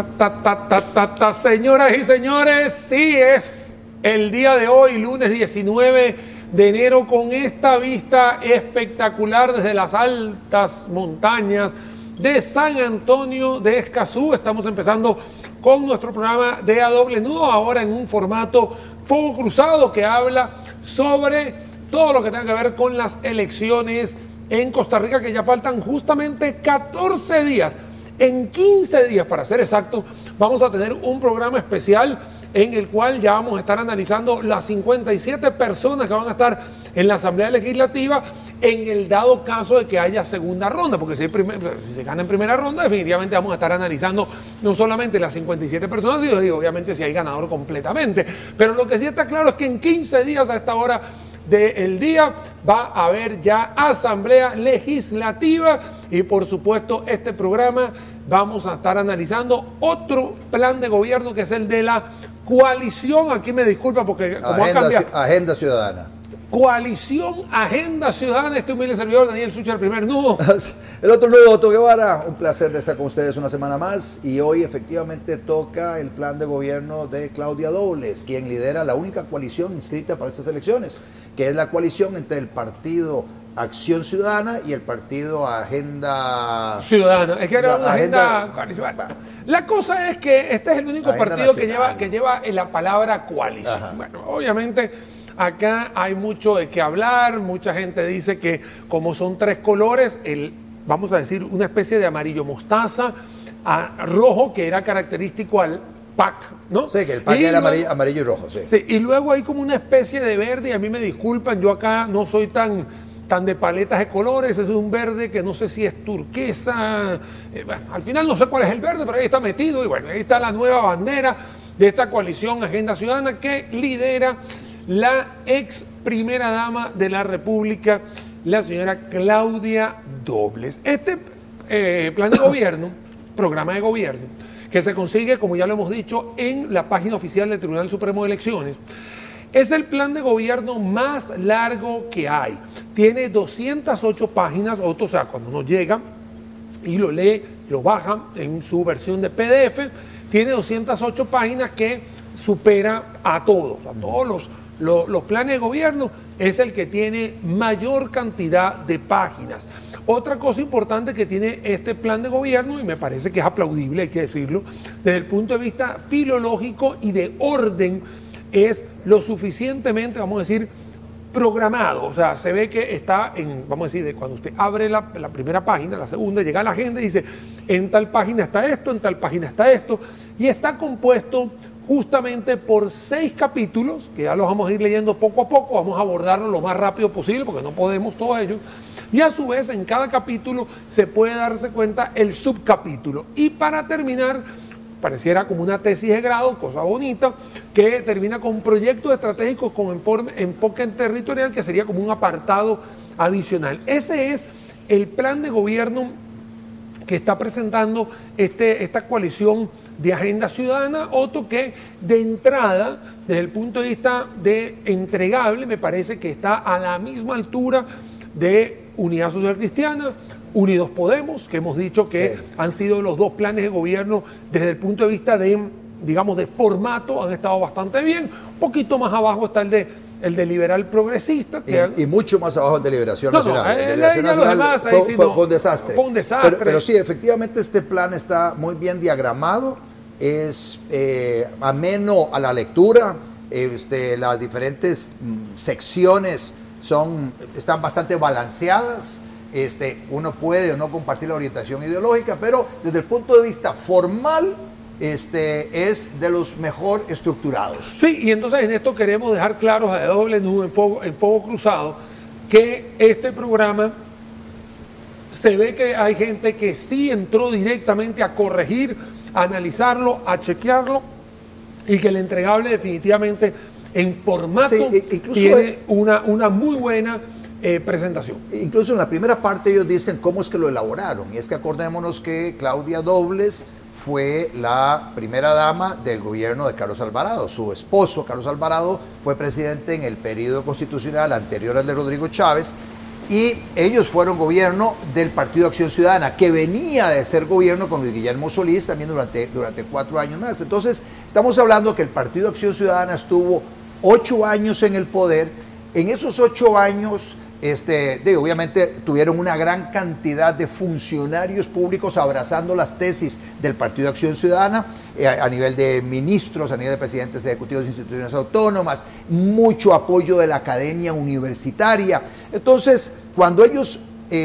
Señoras y señores, sí es el día de hoy, lunes 19 de enero, con esta vista espectacular desde las altas montañas de San Antonio de Escazú. Estamos empezando con nuestro programa de A Doble Nudo, ahora en un formato fuego cruzado que habla sobre todo lo que tenga que ver con las elecciones en Costa Rica, que ya faltan justamente 14 días. En 15 días, para ser exacto, vamos a tener un programa especial en el cual ya vamos a estar analizando las 57 personas que van a estar en la Asamblea Legislativa en el dado caso de que haya segunda ronda, porque si se gana en primera ronda, definitivamente vamos a estar analizando no solamente las 57 personas, sino obviamente si hay ganador completamente. Pero lo que sí está claro es que en 15 días a esta hora del día va a haber ya Asamblea Legislativa y por supuesto este programa vamos a estar analizando otro plan de gobierno que es el de la coalición. Aquí me disculpa porque como ha cambiado. Agenda Ciudadana. Coalición Agenda Ciudadana, este humilde servidor Daniel Sucher, el primer nudo. El otro nudo, Otto Guevara, un placer de estar con ustedes una semana más y hoy efectivamente toca el plan de gobierno de Claudia Dobles, quien lidera la única coalición inscrita para estas elecciones, que es la coalición entre el partido Acción Ciudadana y el partido Agenda Ciudadana. Es que era una agenda coalición. La cosa es que este es el único partido que lleva la palabra coalición. Ajá. Bueno, obviamente acá hay mucho de qué hablar. Mucha gente dice que como son tres colores, vamos a decir una especie de amarillo mostaza, rojo, que era característico al PAC, ¿no? Sí, que el PAC era amarillo y rojo, sí. Sí. Y luego hay como una especie de verde, y a mí me disculpan, yo acá no soy tan de paletas de colores, es un verde que no sé si es turquesa, al final no sé cuál es el verde, pero ahí está metido, y bueno, ahí está la nueva bandera de esta coalición Agenda Ciudadana que lidera la ex primera dama de la República, la señora Claudia Dobles. Este plan de gobierno, programa de gobierno, que se consigue, como ya lo hemos dicho, en la página oficial del Tribunal Supremo de Elecciones, es el plan de gobierno más largo que hay. Tiene 208 páginas, o sea, cuando uno llega y lo lee, lo baja en su versión de PDF, tiene 208 páginas que supera a todos los planes de gobierno, es el que tiene mayor cantidad de páginas. Otra cosa importante que tiene este plan de gobierno, y me parece que es aplaudible, hay que decirlo, desde el punto de vista filológico y de orden, es lo suficientemente, vamos a decir, programado. O sea, se ve que está vamos a decir, de cuando usted abre la primera página, la segunda, llega a la agenda y dice, en tal página está esto, en tal página está esto, y está compuesto justamente por 6 capítulos, que ya los vamos a ir leyendo poco a poco, vamos a abordarlo lo más rápido posible, porque no podemos todo ello, y a su vez en cada capítulo se puede darse cuenta el subcapítulo. Y para terminar, pareciera como una tesis de grado, cosa bonita, que termina con proyectos estratégicos con enfoque territorial, que sería como un apartado adicional. Ese es el plan de gobierno que está presentando esta coalición de Agenda Ciudadana. Otro que de entrada, desde el punto de vista de entregable, me parece que está a la misma altura de Unidad Social Cristiana, Unidos Podemos, que hemos dicho que han sido los dos planes de gobierno desde el punto de vista de, digamos, de formato, han estado bastante bien. Un poquito más abajo está el de Liberal Progresista. Y mucho más abajo el de Liberación Nacional. Liberación Nacional fue un desastre. Fue un desastre. Pero sí, efectivamente este plan está muy bien diagramado, es ameno a la lectura, las diferentes secciones están bastante balanceadas. Uno puede o no compartir la orientación ideológica, pero desde el punto de vista formal es de los mejor estructurados. Sí, y entonces en esto queremos dejar claros a Doble Nudo, en fuego cruzado, que este programa se ve que hay gente que sí entró directamente a corregir, a analizarlo, a chequearlo, y que el entregable definitivamente en formato tiene una muy buena presentación. Incluso en la primera parte ellos dicen cómo es que lo elaboraron, y es que acordémonos que Claudia Dobles fue la primera dama del gobierno de Carlos Alvarado. Su esposo, Carlos Alvarado, fue presidente en el periodo constitucional anterior al de Rodrigo Chávez, y ellos fueron gobierno del Partido Acción Ciudadana, que venía de ser gobierno con Luis Guillermo Solís también durante 4 años más. Entonces, estamos hablando que el Partido Acción Ciudadana estuvo 8 años en el poder. En esos 8 años, obviamente tuvieron una gran cantidad de funcionarios públicos abrazando las tesis del Partido Acción Ciudadana, a nivel de ministros, a nivel de presidentes ejecutivos de instituciones autónomas, mucho apoyo de la academia universitaria. Entonces, cuando ellos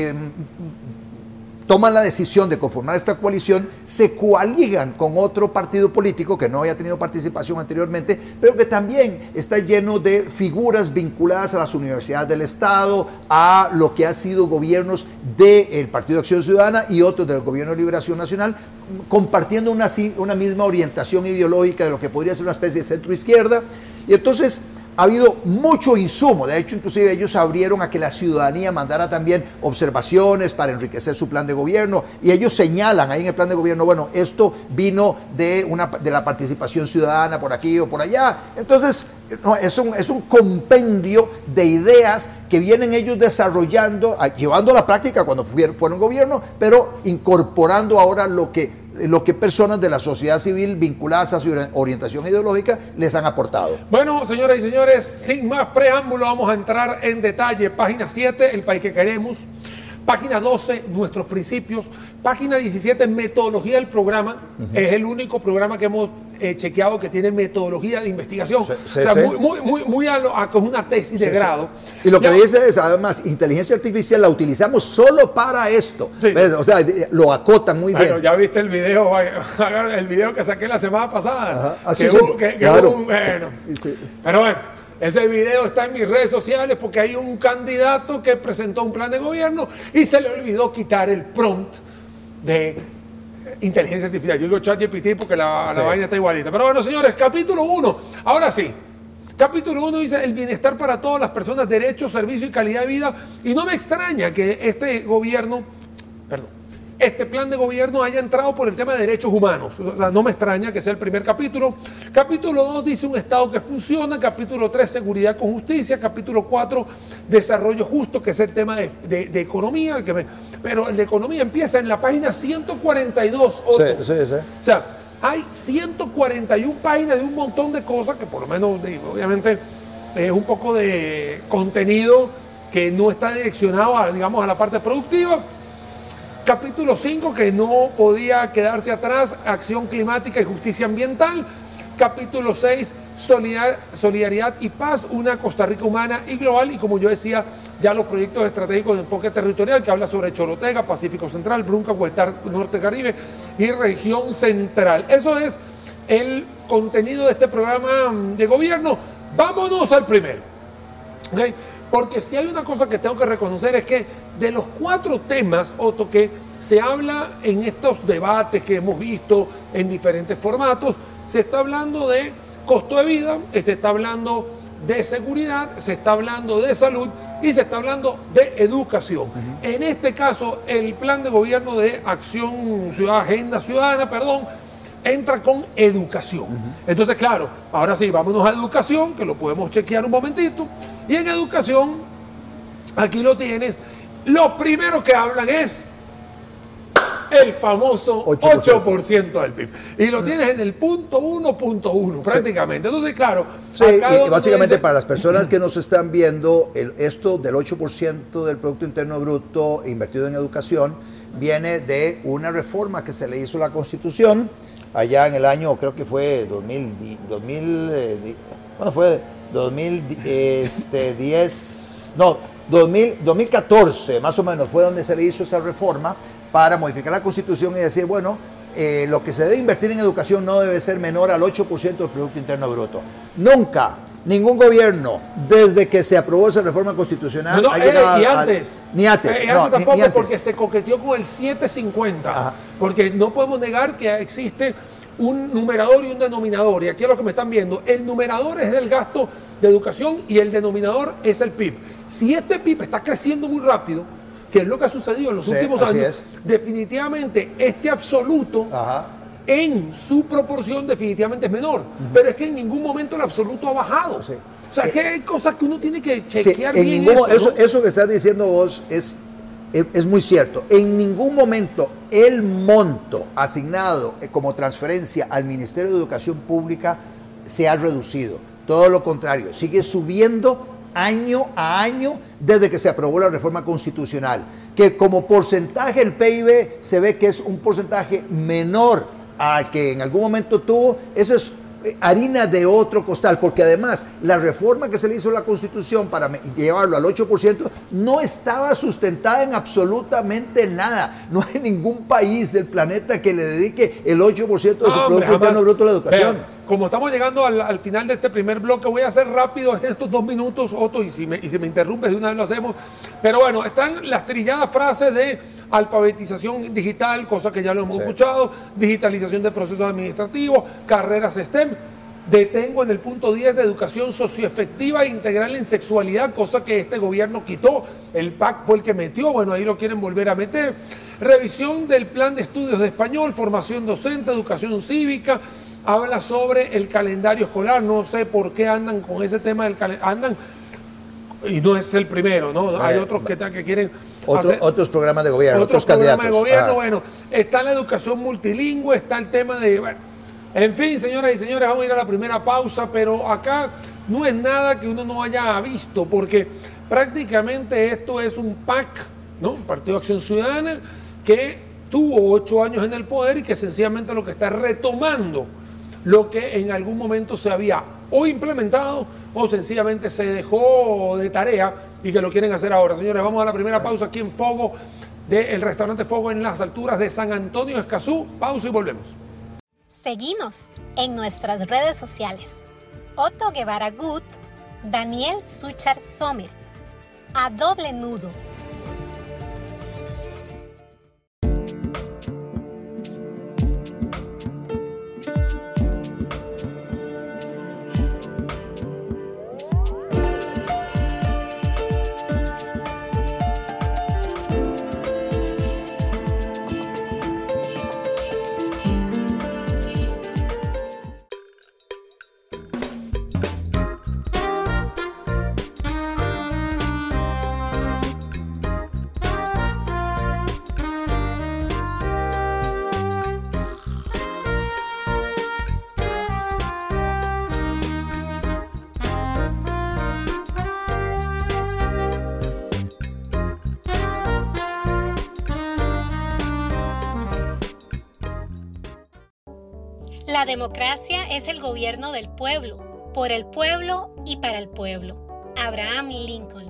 toman la decisión de conformar esta coalición, se coaligan con otro partido político que no había tenido participación anteriormente, pero que también está lleno de figuras vinculadas a las universidades del Estado, a lo que ha sido gobiernos del Partido Acción Ciudadana y otros del Gobierno de Liberación Nacional, compartiendo una misma orientación ideológica de lo que podría ser una especie de centro-izquierda. Y entonces ha habido mucho insumo. De hecho, inclusive ellos abrieron a que la ciudadanía mandara también observaciones para enriquecer su plan de gobierno, y ellos señalan ahí en el plan de gobierno, bueno, esto vino de la participación ciudadana por aquí o por allá. Entonces, no, es un compendio de ideas que vienen ellos desarrollando, llevando a la práctica cuando fueron gobierno, pero incorporando ahora lo que personas de la sociedad civil vinculadas a su orientación ideológica les han aportado. Bueno, señoras y señores, sin más preámbulo, vamos a entrar en detalle. Página 7, el país que queremos. Página 12, nuestros principios. Página 17, metodología del programa. Es el único programa que hemos chequeado que tiene metodología de investigación. Muy a que es una tesis de grado. Y lo que dice es, además, inteligencia artificial la utilizamos solo para esto. O sea, lo acotan muy bien. Ya viste el video que saqué la semana pasada. Claro. Pero bueno. Ese video está en mis redes sociales porque hay un candidato que presentó un plan de gobierno y se le olvidó quitar el prompt de inteligencia artificial. Yo digo ChatGPT porque la vaina está igualita. Pero bueno, señores, capítulo 1. Ahora sí. Capítulo 1 dice el bienestar para todas las personas, derechos, servicio y calidad de vida. Y no me extraña que este plan de gobierno haya entrado por el tema de derechos humanos. O sea, no me extraña que sea el primer capítulo. Capítulo 2 dice un Estado que funciona. Capítulo 3, seguridad con justicia. Capítulo 4, desarrollo justo, que es el tema de economía. Pero el de economía empieza en la página 142. Sí. O sea, hay 141 páginas de un montón de cosas que por lo menos, obviamente, es un poco de contenido que no está direccionado a la parte productiva. Capítulo 5, que no podía quedarse atrás, acción climática y justicia ambiental. Capítulo 6, solidaridad y paz, una Costa Rica humana y global. Y como yo decía, ya los proyectos estratégicos de enfoque territorial, que habla sobre Chorotega, Pacífico Central, Brunca, Huestar, Norte Caribe y región central. Eso es el contenido de este programa de gobierno. Vámonos al primero. ¿Okay? Porque si hay una cosa que tengo que reconocer es que de los 4 temas, Otto, que se habla en estos debates que hemos visto en diferentes formatos, se está hablando de costo de vida, se está hablando de seguridad, se está hablando de salud y se está hablando de educación. En este caso, el plan de gobierno de Agenda Ciudadana, entra con educación. Entonces, claro, ahora sí, vámonos a educación, que lo podemos chequear un momentito. Y en educación, aquí lo tienes, lo primero que hablan es el famoso 8% del PIB. Y lo tienes en el punto 1.1 prácticamente. Entonces, claro. Sí, y básicamente dice, para las personas que nos están viendo, esto del 8% del Producto Interno Bruto invertido en educación viene de una reforma que se le hizo a la Constitución allá en el año, creo que fue 2014, más o menos, fue donde se le hizo esa reforma para modificar la Constitución y decir, bueno, lo que se debe invertir en educación no debe ser menor al 8% del Producto Interno Bruto. Nunca, ningún gobierno, desde que se aprobó esa reforma constitucional, ha llegado ni antes tampoco, porque se coqueteó con el 750. Porque no podemos negar que existe un numerador y un denominador. Y aquí es lo que me están viendo. El numerador es el gasto de educación y el denominador es el PIB. Si este PIB está creciendo muy rápido, que es lo que ha sucedido en los últimos años, definitivamente este absoluto en su proporción definitivamente es menor. Pero es que en ningún momento el absoluto ha bajado. O sea, que hay cosas que uno tiene que Sí, chequear en bien ningún, eso, ¿no? eso que estás diciendo vos es muy cierto. En ningún momento el monto asignado como transferencia al Ministerio de Educación Pública se ha reducido. Todo lo contrario, sigue subiendo año a año desde que se aprobó la reforma constitucional, que como porcentaje el PIB se ve que es un porcentaje menor al que en algún momento tuvo. Eso es harina de otro costal, porque además la reforma que se le hizo a la Constitución para llevarlo al 8% no estaba sustentada en absolutamente nada. No hay ningún país del planeta que le dedique el 8% de su Producto Interno Bruto a la educación. Vean, como estamos llegando al final de este primer bloque, voy a hacer rápido estos 2 minutos, Otto, y si me interrumpes de una vez lo hacemos. Pero bueno, están las trilladas frases de alfabetización digital, cosa que ya lo hemos escuchado, digitalización de procesos administrativos, carreras STEM. Detengo en el punto 10 de educación socioefectiva e integral en sexualidad, cosa que este gobierno quitó. El PAC fue el que metió, bueno, ahí lo quieren volver a meter. Revisión del plan de estudios de español, formación docente, educación cívica. Habla sobre el calendario escolar, no sé por qué andan con ese tema del calendario, andan, y no es el primero, ¿no? Hay otros que quieren otros programas de gobierno, otros candidatos. Programas de gobierno, bueno, está la educación multilingüe, está el tema de, bueno, en fin, señoras y señores, vamos a ir a la primera pausa, pero acá no es nada que uno no haya visto, porque prácticamente esto es un PAC, ¿no? Partido de Acción Ciudadana, que tuvo 8 años en el poder y que sencillamente lo que está retomando lo que en algún momento se había o implementado o sencillamente se dejó de tarea y que lo quieren hacer ahora. Señores, vamos a la primera pausa aquí en Fogo, del restaurante Fogo en las alturas de San Antonio Escazú. Pausa y volvemos. Seguinos en nuestras redes sociales. Otto Guevara Good, Daniel Suchar Sommer, A Doble Nudo. La democracia es el gobierno del pueblo, por el pueblo y para el pueblo. Abraham Lincoln.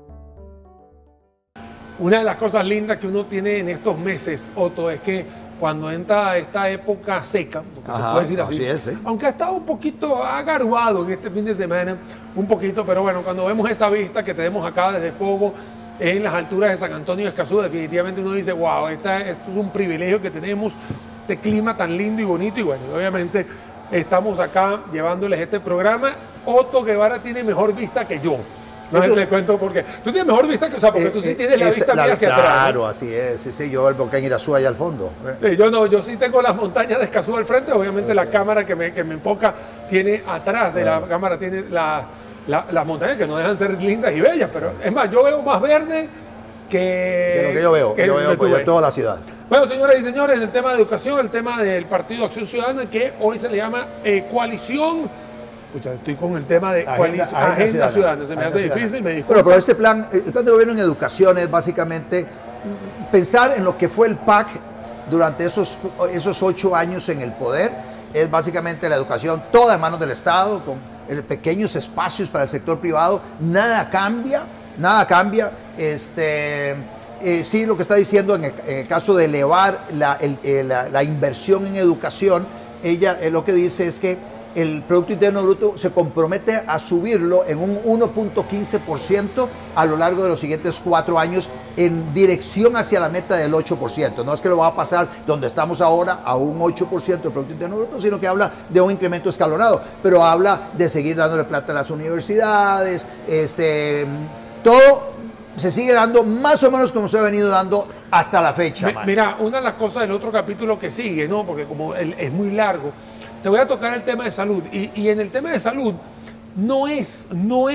Una de las cosas lindas que uno tiene en estos meses, Otto, es que cuando entra esta época seca, porque se puede decir así es, ¿eh? Aunque ha estado un poquito agarguado en este fin de semana, un poquito, pero bueno, cuando vemos esa vista que tenemos acá desde Fogo, en las alturas de San Antonio Escazú, definitivamente uno dice, wow, esto es un privilegio que tenemos, este clima tan lindo y bonito, y bueno, obviamente estamos acá llevándoles este programa. Otto Guevara tiene mejor vista que yo. No sé, te cuento porque tú tienes mejor vista que, o sea, porque tú sí tienes la vista mía hacia atrás. Claro, ¿no? así es, sí, yo el volcán Irazú allá al fondo. Sí, yo no, yo sí tengo las montañas de Escazú al frente, obviamente la cámara que me enfoca tiene atrás de la cámara, tiene las montañas que no dejan ser lindas y bellas, pero es más, yo veo más verde que... De lo que yo veo, pues yo toda la ciudad. Bueno, señoras y señores, en el tema de educación, el tema del Partido Acción Ciudadana, que hoy se le llama coalición. Escucha, estoy con el tema de agenda ciudadana. Se me hace difícil, me disculpo. Pero el plan de gobierno en educación es básicamente pensar en lo que fue el PAC durante esos 8 años en el poder. Es básicamente la educación toda en manos del Estado, con pequeños espacios para el sector privado. Nada cambia. Sí, lo que está diciendo en el caso de elevar la inversión en educación, ella lo que dice es que el Producto Interno Bruto se compromete a subirlo en un 1.15% a lo largo de los siguientes 4 años en dirección hacia la meta del 8%. No es que lo va a pasar donde estamos ahora a un 8% del Producto Interno Bruto, sino que habla de un incremento escalonado, pero habla de seguir dándole plata a las universidades, todo se sigue dando más o menos como se ha venido dando hasta la fecha. Mira, una de las cosas del otro capítulo que sigue, ¿no? Porque como es muy largo, te voy a tocar el tema de salud. Y en el tema de salud, no es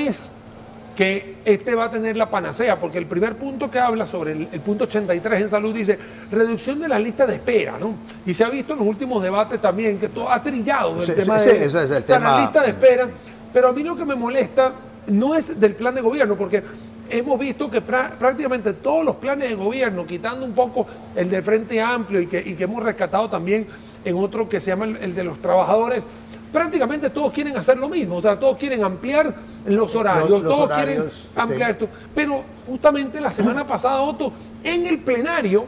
que este va a tener la panacea, porque el primer punto que habla sobre el punto 83 en salud dice reducción de la lista de espera, ¿no? Y se ha visto en los últimos debates también que todo ha trillado el tema de ese es el tema. La lista de espera, pero a mí lo que me molesta no es del plan de gobierno, porque hemos visto que prácticamente todos los planes de gobierno, quitando un poco el del Frente Amplio y que hemos rescatado también en otro que se llama el de los trabajadores, prácticamente todos quieren hacer lo mismo, o sea, todos quieren ampliar los horarios, todos quieren ampliar esto. Pero justamente la semana pasada, Otto, en el plenario,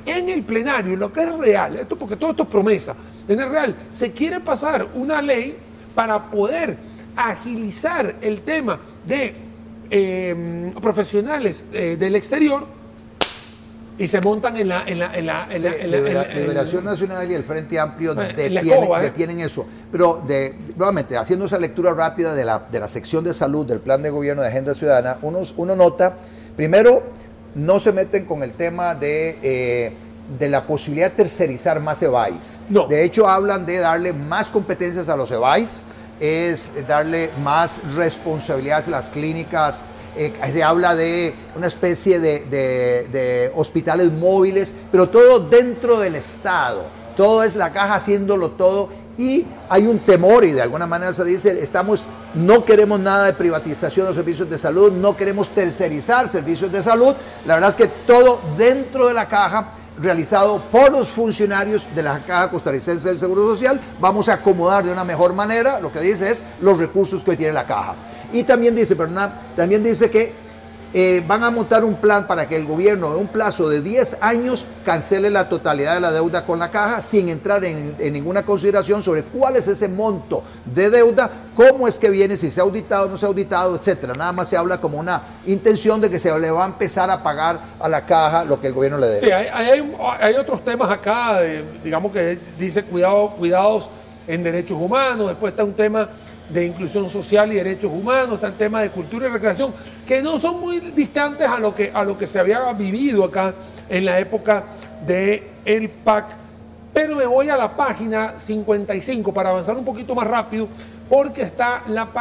lo que es real, esto porque todo esto es promesa, en el real, se quiere pasar una ley para poder agilizar el tema de profesionales del exterior y se montan en la Liberación Nacional y el Frente Amplio detienen eso. Pero nuevamente, haciendo esa lectura rápida de la sección de salud del Plan de Gobierno de Agenda Ciudadana, uno nota, primero, no se meten con el tema de la posibilidad de tercerizar más EBAIS. No. De hecho, hablan de darle más competencias a los EBAIS, es darle más responsabilidades a las clínicas. Se habla de una especie de hospitales móviles, pero todo dentro del Estado. Todo es la caja haciéndolo todo, y hay un temor, y de alguna manera se dice, no queremos nada de privatización de los servicios de salud, no queremos tercerizar servicios de salud. La verdad es que todo dentro de la caja, realizado por los funcionarios de la Caja Costarricense del Seguro Social. Vamos a acomodar de una mejor manera, lo que dice es los recursos que hoy tiene la caja. Y también dice que van a montar un plan para que el gobierno en un plazo de 10 años cancele la totalidad de la deuda con la caja, sin entrar en ninguna consideración sobre cuál es ese monto de deuda, cómo es que viene, si se ha auditado o no se ha auditado, etcétera. Nada más se habla como una intención de que se le va a empezar a pagar a la caja lo que el gobierno le debe. Sí, hay otros temas acá, digamos que dice cuidados en derechos humanos, después está un tema de inclusión social y derechos humanos, está el tema de cultura y recreación, que no son muy distantes a lo que se había vivido acá en la época del PAC. Pero me voy a la página 55 para avanzar un poquito más rápido, porque está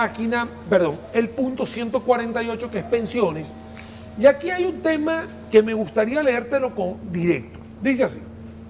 el punto 148, que es pensiones. Y aquí hay un tema que me gustaría leértelo directo. Dice así: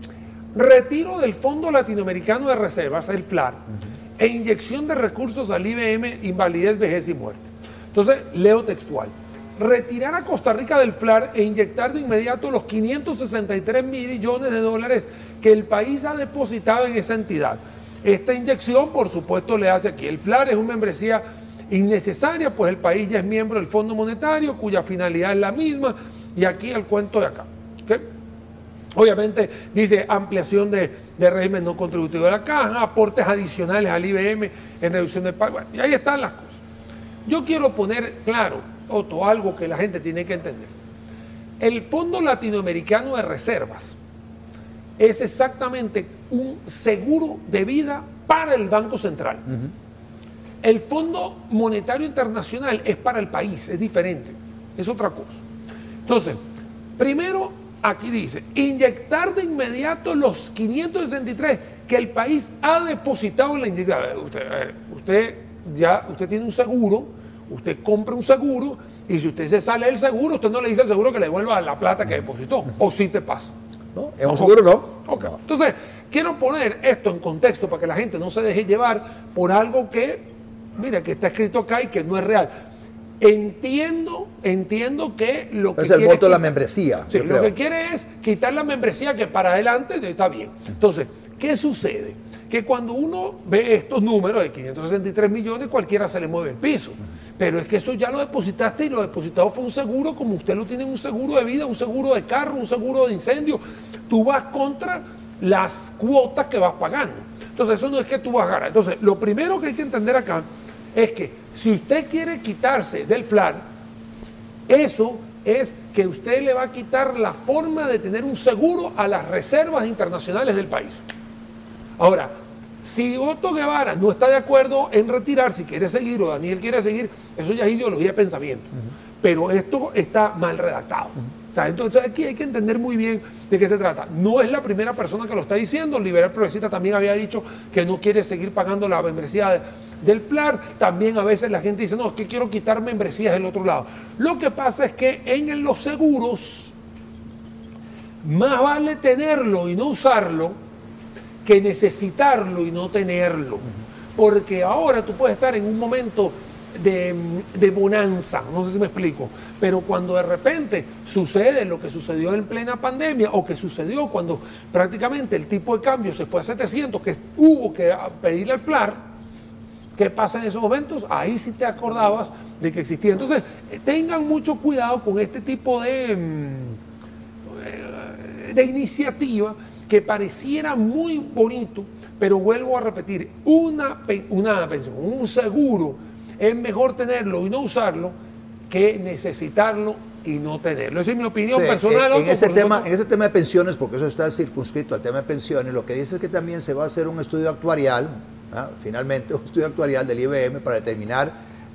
retiro del Fondo Latinoamericano de Reservas, el FLAR, e inyección de recursos al IBM, invalidez, vejez y muerte. Entonces, leo textual: retirar a Costa Rica del FLAR e inyectar de inmediato los 563 millones de dólares que el país ha depositado en esa entidad. Esta inyección, por supuesto, le hace aquí. El FLAR es una membresía innecesaria, pues el país ya es miembro del Fondo Monetario, cuya finalidad es la misma, y aquí el cuento de acá. ¿Okay? Obviamente dice ampliación de régimen no contributivo de la caja, aportes adicionales al IBM en reducción de pago. Bueno, y ahí están las cosas. Yo quiero poner claro, Otto, algo que la gente tiene que entender. El Fondo Latinoamericano de Reservas es exactamente un seguro de vida para el Banco Central. El Fondo Monetario Internacional es para el país, es diferente, es otra cosa. Entonces, primero, aquí dice, inyectar de inmediato los 563 que el país ha depositado en la inyección. Usted tiene un seguro, usted compra un seguro, y si usted se sale del seguro, usted no le dice al seguro que le devuelva la plata que depositó, o si te pasa. No, es un seguro, ¿no? Okay. Entonces, quiero poner esto en contexto para que la gente no se deje llevar por algo que, mira, que está escrito acá y que no es real. Entiendo que lo que es el voto de la membresía. Sí, lo que quiere es quitar la membresía, que para adelante está bien. Entonces, ¿qué sucede? Que cuando uno ve estos números de 563 millones, cualquiera se le mueve el piso. Pero es que eso ya lo depositaste, y lo depositado fue un seguro, como usted lo tiene, un seguro de vida, un seguro de carro, un seguro de incendio. Tú vas contra las cuotas que vas pagando. Entonces, eso no es que tú vas a ganar. Entonces, lo primero que hay que entender acá es que si usted quiere quitarse del FLAR, eso es que usted le va a quitar la forma de tener un seguro a las reservas internacionales del país. Ahora, si Otto Guevara no está de acuerdo en retirar, si quiere seguir, o Daniel quiere seguir, eso ya es ideología de pensamiento. Pero esto está mal redactado. sea, entonces aquí hay que entender muy bien de qué se trata. No es la primera persona que lo está diciendo. El Liberal Progresista también había dicho que no quiere seguir pagando la membresía del FLAR. También a veces la gente dice, no, es que quiero quitar membresías del otro lado. Lo que pasa es que en los seguros más vale tenerlo y no usarlo que necesitarlo y no tenerlo. Porque ahora tú puedes estar en un momento de bonanza, no sé si me explico, pero cuando de repente sucede lo que sucedió en plena pandemia o que sucedió cuando prácticamente el tipo de cambio se fue a 700, que hubo que pedirle al FLAR, ¿qué pasa en esos momentos? Ahí sí te acordabas de que existía. Entonces, tengan mucho cuidado con este tipo de iniciativa que pareciera muy bonito, pero vuelvo a repetir, una pensión, un seguro, es mejor tenerlo y no usarlo que necesitarlo y no tenerlo. Esa es mi opinión personal. En ese tema de pensiones, porque eso está circunscrito al tema de pensiones, lo que dice es que también se va a hacer un estudio actuarial, finalmente un estudio actuarial del IBM para determinar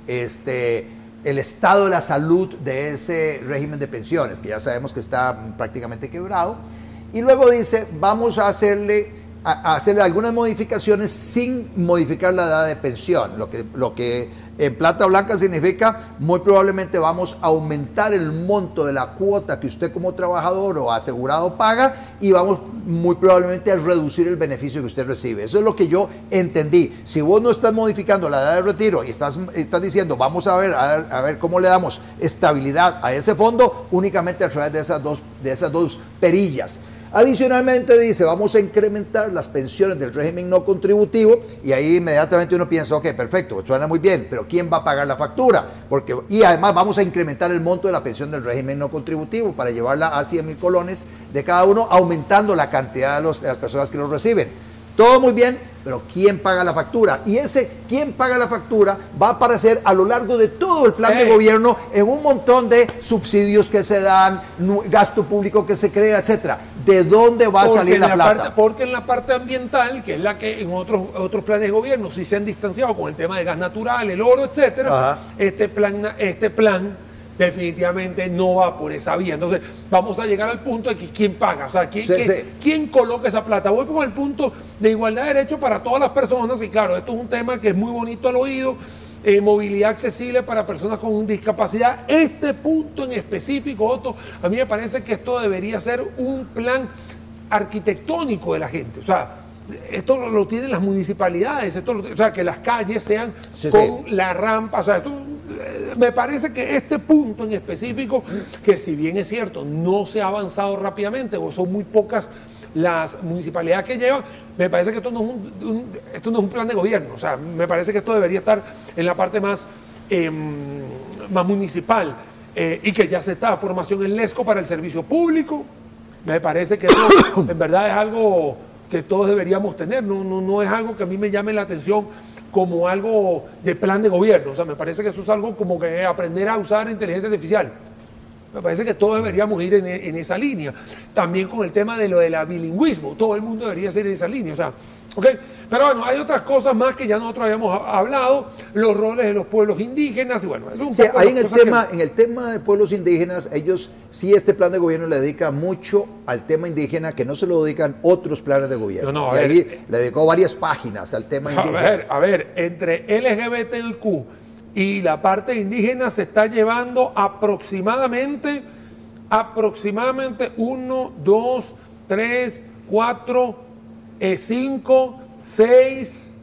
el estado de la salud de ese régimen de pensiones, que ya sabemos que está prácticamente quebrado. Y luego dice, vamos a hacerle algunas modificaciones sin modificar la edad de pensión, lo que en plata blanca significa muy probablemente vamos a aumentar el monto de la cuota que usted como trabajador o asegurado paga y vamos muy probablemente a reducir el beneficio que usted recibe. Eso es lo que yo entendí. Si vos no estás modificando la edad de retiro y estás diciendo vamos a ver cómo le damos estabilidad a ese fondo, únicamente a través de esas dos perillas. Adicionalmente dice, vamos a incrementar las pensiones del régimen no contributivo, y ahí inmediatamente uno piensa, ok, perfecto, suena muy bien, pero ¿quién va a pagar la factura? Y además vamos a incrementar el monto de la pensión del régimen no contributivo para llevarla a 100,000 colones de cada uno, aumentando la cantidad de las personas que lo reciben. Todo muy bien, pero ¿quién paga la factura? Y ese ¿quién paga la factura? Va a aparecer a lo largo de todo el plan de gobierno en un montón de subsidios que se dan, gasto público que se crea, etcétera. ¿De dónde va a salir la plata? Porque en la parte ambiental, que es la que en otros planes de gobierno sí se han distanciado con el tema de gas natural, el oro, etcétera, este plan definitivamente no va por esa vía. Entonces vamos a llegar al punto de que quién paga, o sea, quién coloca esa plata. Voy con el punto de igualdad de derechos para todas las personas, y claro, esto es un tema que es muy bonito al oído, movilidad accesible para personas con discapacidad. Este punto en específico, Otto, a mí me parece que esto debería ser un plan arquitectónico de la gente, o sea, esto lo tienen las municipalidades, o sea, que las calles sean con la rampa, o sea, esto, me parece que este punto en específico, que si bien es cierto, no se ha avanzado rápidamente, o son muy pocas las municipalidades que llevan, me parece que esto no es un plan de gobierno, o sea, me parece que esto debería estar en la parte más municipal, y que ya se está formación en LESCO para el servicio público. Me parece que eso en verdad es algo que todos deberíamos tener, no es algo que a mí me llame la atención como algo de plan de gobierno, o sea, me parece que eso es algo como que aprender a usar inteligencia artificial. Me parece que todos deberíamos ir en esa línea. También con el tema de lo del bilingüismo, todo el mundo debería ser en esa línea, o sea, ¿ok? Pero bueno, hay otras cosas más que ya nosotros habíamos hablado, los roles de los pueblos indígenas, y bueno, eso es un poco ahí en el tema de pueblos indígenas, ellos sí, este plan de gobierno le dedica mucho al tema indígena, que no se lo dedican otros planes de gobierno. Y ahí le dedicó varias páginas al tema indígena. A ver, entre LGBTQ y la parte indígena se está llevando aproximadamente 1, 2, 3, 4, 5, 6,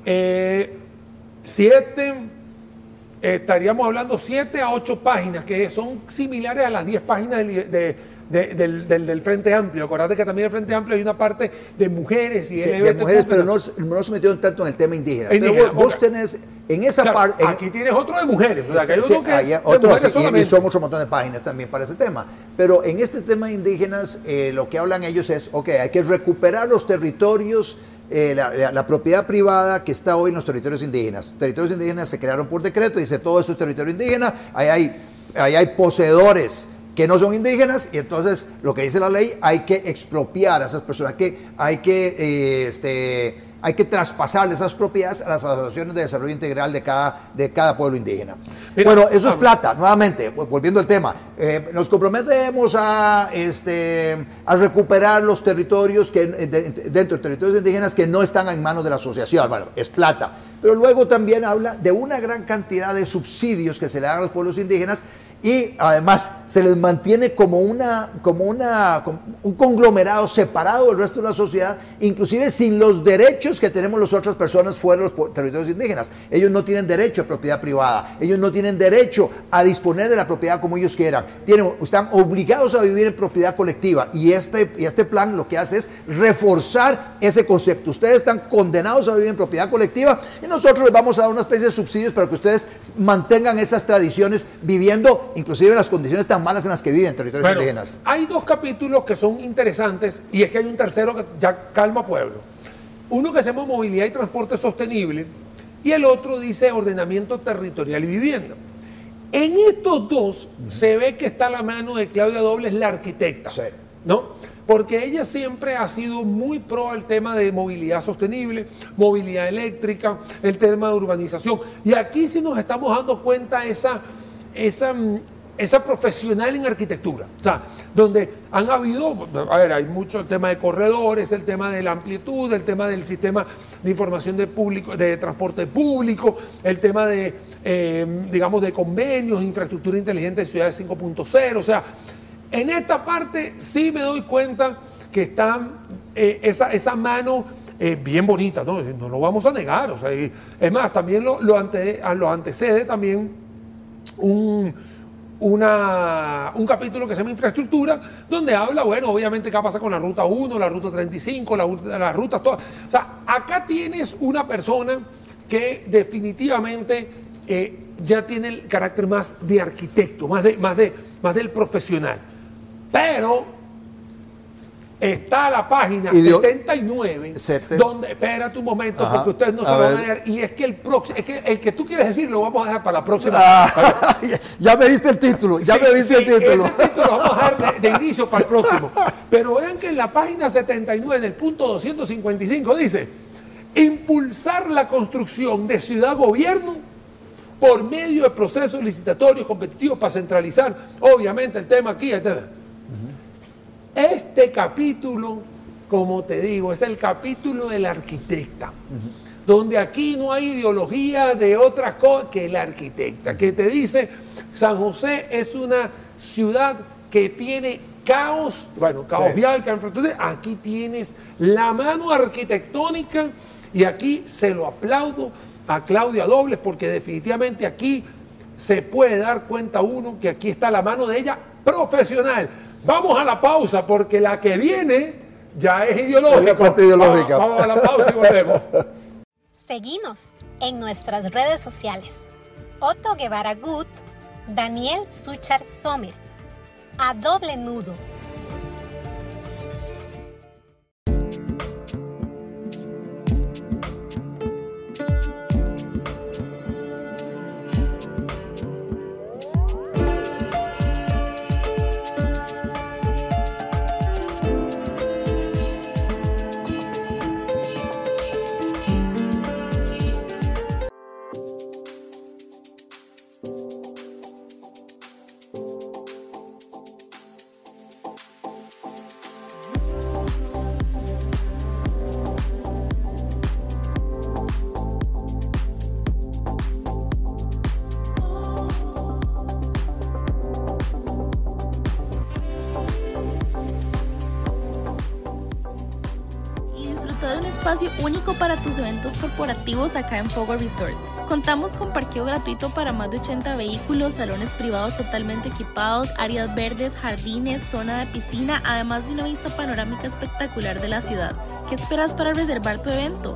7, estaríamos hablando 7 a 8 páginas que son similares a las 10 páginas del Frente Amplio. Acordate que también el Frente Amplio hay una parte de mujeres y de mujeres, pero no se metió tanto en el tema indígena. Vos tenés en esa parte. Aquí tienes otro de mujeres, o sea, que hay uno que hay otros, y son otro montón de páginas también para ese tema. Pero en este tema de indígenas, lo que hablan ellos es, hay que recuperar los territorios, la propiedad privada que está hoy en los territorios indígenas. Territorios indígenas se crearon por decreto, dice todo eso es territorio indígena, ahí hay poseedores que no son indígenas, y entonces lo que dice la ley, hay que expropiar a esas personas, hay que hay que traspasarle esas propiedades a las asociaciones de desarrollo integral de cada pueblo indígena. Mira, bueno, eso es plata, nuevamente, volviendo al tema. Nos comprometemos a recuperar los territorios dentro de territorios indígenas que no están en manos de la asociación. Bueno, es plata. Pero luego también habla de una gran cantidad de subsidios que se le dan a los pueblos indígenas y además se les mantiene como un conglomerado separado del resto de la sociedad, inclusive sin los derechos que tenemos las otras personas fuera de los territorios indígenas. Ellos no tienen derecho a propiedad privada, ellos no tienen derecho a disponer de la propiedad como ellos quieran, están obligados a vivir en propiedad colectiva y este plan lo que hace es reforzar ese concepto. Ustedes están condenados a vivir en propiedad colectiva y nosotros les vamos a dar una especie de subsidios para que ustedes mantengan esas tradiciones viviendo inclusive en las condiciones tan malas en las que viven territorios indígenas. Hay 2 capítulos que son interesantes y es que hay un tercero que ya calma pueblo. Uno que se llama Movilidad y Transporte Sostenible y el otro dice Ordenamiento Territorial y Vivienda. En estos 2 se ve que está la mano de Claudia Dobles, la arquitecta, sí, ¿no? Porque ella siempre ha sido muy pro al tema de movilidad sostenible, movilidad eléctrica, el tema de urbanización. Y aquí sí nos estamos dando cuenta esa profesional en arquitectura, o sea, donde han habido, hay mucho el tema de corredores, el tema de la amplitud, el tema del sistema de información de transporte público, el tema de, digamos, de convenios, infraestructura inteligente de ciudades 5.0, o sea, en esta parte sí me doy cuenta que está esa mano bien bonita, ¿no? No lo vamos a negar, o sea, es más, también lo antecede también un capítulo que se llama Infraestructura, donde habla, bueno, obviamente qué pasa con la Ruta 1, la Ruta 35, las rutas todas. O sea, acá tienes una persona que definitivamente ya tiene el carácter más de arquitecto, más del profesional. Pero está la página 79, donde, espérate un momento, porque ustedes no se lo van a leer, y es que el que tú quieres decir lo vamos a dejar para la próxima. Ya me viste el título, el título. Ese título lo vamos a dejar de inicio para el próximo. Pero vean que en la página 79, en el punto 255, dice: impulsar la construcción de ciudad-gobierno por medio de procesos licitatorios competitivos para centralizar, obviamente, el tema aquí, etc. Este capítulo, como te digo, es el capítulo de la arquitecta, donde aquí no hay ideología de otras cosas que la arquitecta, que te dice, San José es una ciudad que tiene caos vial, aquí tienes la mano arquitectónica y aquí se lo aplaudo a Claudia Dobles porque definitivamente aquí se puede dar cuenta uno que aquí está la mano de ella profesional. Vamos a la pausa porque la que viene ya es ideológica. Es la parte ideológica. Vamos a la pausa y volvemos. Seguinos en nuestras redes sociales. Otto Guevara Gut, Daniel Suchar Sommer, A Doble Nudo. Espacio único para tus eventos corporativos acá en Fogo Resort. Contamos con parqueo gratuito para más de 80 vehículos, salones privados totalmente equipados, áreas verdes, jardines, zona de piscina, además de una vista panorámica espectacular de la ciudad. ¿Qué esperas para reservar tu evento?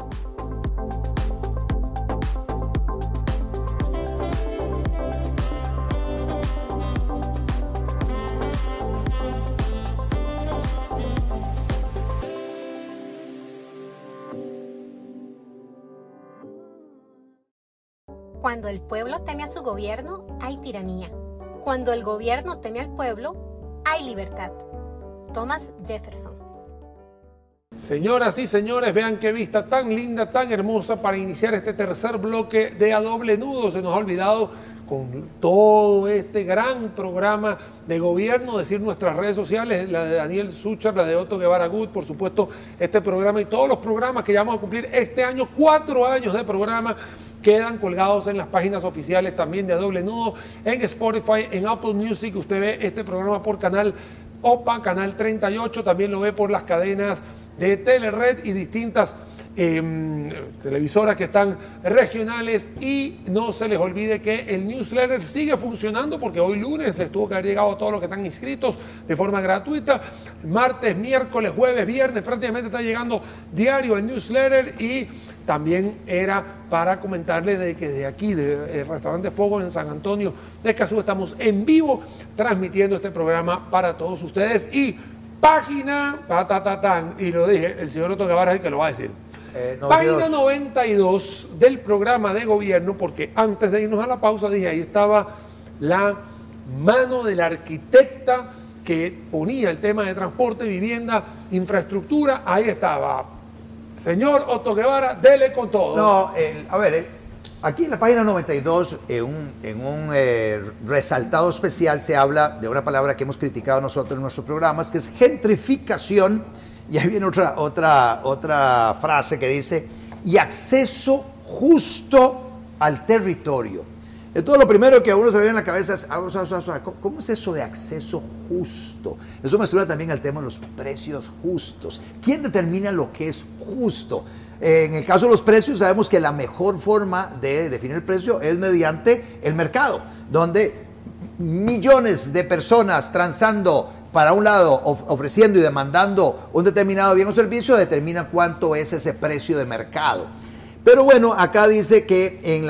Cuando el pueblo teme a su gobierno, hay tiranía. Cuando el gobierno teme al pueblo, hay libertad. Thomas Jefferson. Señoras y señores, vean qué vista tan linda, tan hermosa para iniciar este tercer bloque de A Doble Nudo. Se nos ha olvidado con todo este gran programa de gobierno, decir nuestras redes sociales, la de Daniel Suchar, la de Otto Guevara Good, por supuesto, este programa y todos los programas que ya vamos a cumplir este año, 4 años de programa, quedan colgados en las páginas oficiales también de A Doble Nudo, en Spotify, en Apple Music. Usted ve este programa por canal OPA, canal 38, también lo ve por las cadenas de Telered y distintas televisoras que están regionales. Y no se les olvide que el newsletter sigue funcionando, porque hoy lunes les tuvo que haber llegado a todos los que están inscritos de forma gratuita. Martes, miércoles, jueves, viernes prácticamente está llegando diario el newsletter. Y también era para comentarles de que de aquí, del restaurante Fuego en San Antonio de Escazú, estamos en vivo transmitiendo este programa para todos ustedes. Y página, y lo dije, el señor Otto Guevara es el que lo va a decir. Página 92 del programa de gobierno, porque antes de irnos a la pausa dije, ahí estaba la mano de la arquitecta que ponía el tema de transporte, vivienda, infraestructura. Ahí estaba. Señor Otto Guevara, dele con todo. No, a ver, aquí en la página 92, en un resaltado especial, se habla de una palabra que hemos criticado nosotros en nuestros programas, que es gentrificación. Y ahí viene otra frase que dice, y acceso justo al territorio. Entonces lo primero que a uno se le viene en la cabeza es, ¿cómo es eso de acceso justo? Eso me suena también al tema de los precios justos. ¿Quién determina lo que es justo? En el caso de los precios, sabemos que la mejor forma de definir el precio es mediante el mercado, donde millones de personas transando para un lado, ofreciendo y demandando un determinado bien o servicio, determina cuánto es ese precio de mercado. Pero bueno, acá dice que en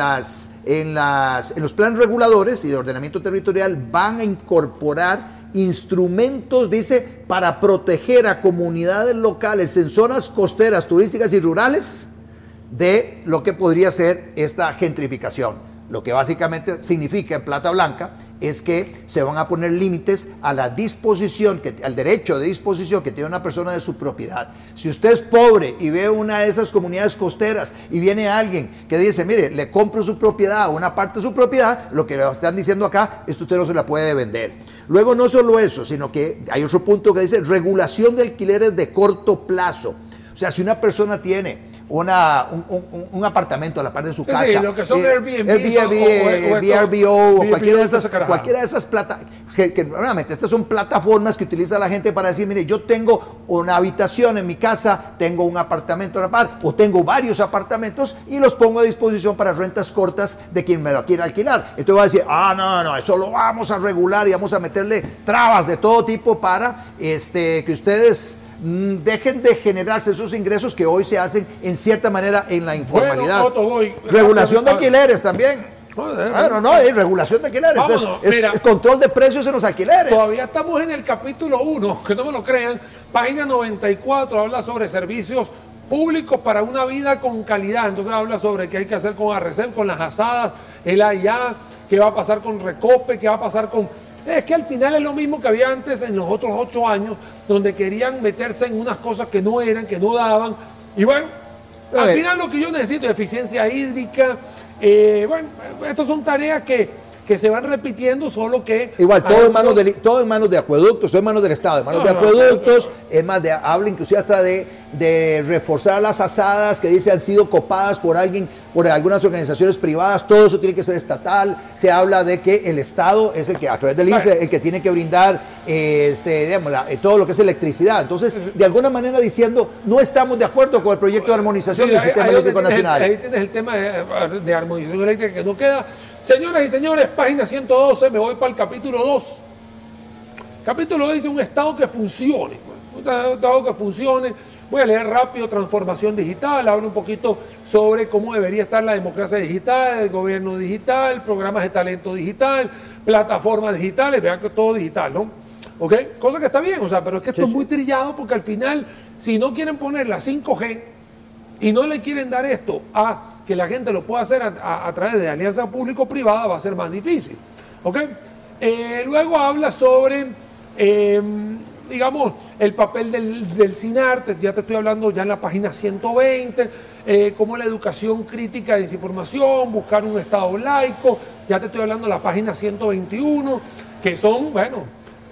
los planes reguladores y de ordenamiento territorial van a incorporar instrumentos, dice, para proteger a comunidades locales en zonas costeras, turísticas y rurales de lo que podría ser esta gentrificación. Lo que básicamente significa en plata blanca es que se van a poner límites a la disposición, al derecho de disposición que tiene una persona de su propiedad. Si usted es pobre y ve una de esas comunidades costeras y viene alguien que dice, mire, le compro su propiedad o una parte de su propiedad, lo que le están diciendo acá es que usted no se la puede vender. Luego no solo eso, sino que hay otro punto que dice regulación de alquileres de corto plazo. O sea, si una persona tiene un apartamento a la parte de su casa, sí, lo que son Airbnb, VRBO o cualquiera de esas plataformas, que nuevamente estas son plataformas que utiliza la gente para decir, mire, yo tengo una habitación en mi casa, tengo un apartamento a la par, o tengo varios apartamentos y los pongo a disposición para rentas cortas de quien me lo quiera alquilar. Entonces va a decir, no, eso lo vamos a regular y vamos a meterle trabas de todo tipo para que ustedes dejen de generarse esos ingresos que hoy se hacen en cierta manera en la informalidad. Regulación de alquileres también. Regulación de alquileres. Vámonos, es control de precios en los alquileres. Todavía estamos en el capítulo 1, que no me lo crean. Página 94 habla sobre servicios públicos para una vida con calidad. Entonces habla sobre qué hay que hacer con Arrecep, con las asadas, el AIA, qué va a pasar con Recope, qué va a pasar con... Es que al final es lo mismo que había antes en los otros 8 años, donde querían meterse en unas cosas que no eran, que no daban. Y bueno, al final lo que yo necesito es eficiencia hídrica. Estas son tareas que se van repitiendo, solo que... Igual, todo en manos de acueductos, todo en manos del Estado, en manos de acueductos, es más, habla inclusive hasta de reforzar las asadas que dice han sido copadas por algunas organizaciones privadas, todo eso tiene que ser estatal. Se habla de que el Estado es el que, a través del ICE, el que tiene que brindar todo lo que es electricidad. Entonces, de alguna manera diciendo, no estamos de acuerdo con el proyecto de armonización del sistema eléctrico nacional. Ahí tienes el tema de armonización eléctrica que no queda. Señoras y señores, página 112, me voy para el capítulo 2. Capítulo 2 dice un Estado que funcione. Un Estado que funcione. Voy a leer rápido, transformación digital, habla un poquito sobre cómo debería estar la democracia digital, el gobierno digital, programas de talento digital, plataformas digitales, vean que todo digital, ¿no? ¿Ok? Cosa que está bien, pero es que esto es muy trillado porque al final, si no quieren poner la 5G y no le quieren dar esto a que la gente lo pueda hacer a través de alianza público-privada, va a ser más difícil. ¿Ok? Luego habla sobre digamos, el papel del CINAR, ya te estoy hablando ya en la página 120, cómo la educación crítica de desinformación, buscar un Estado laico, ya te estoy hablando de la página 121, que son, bueno,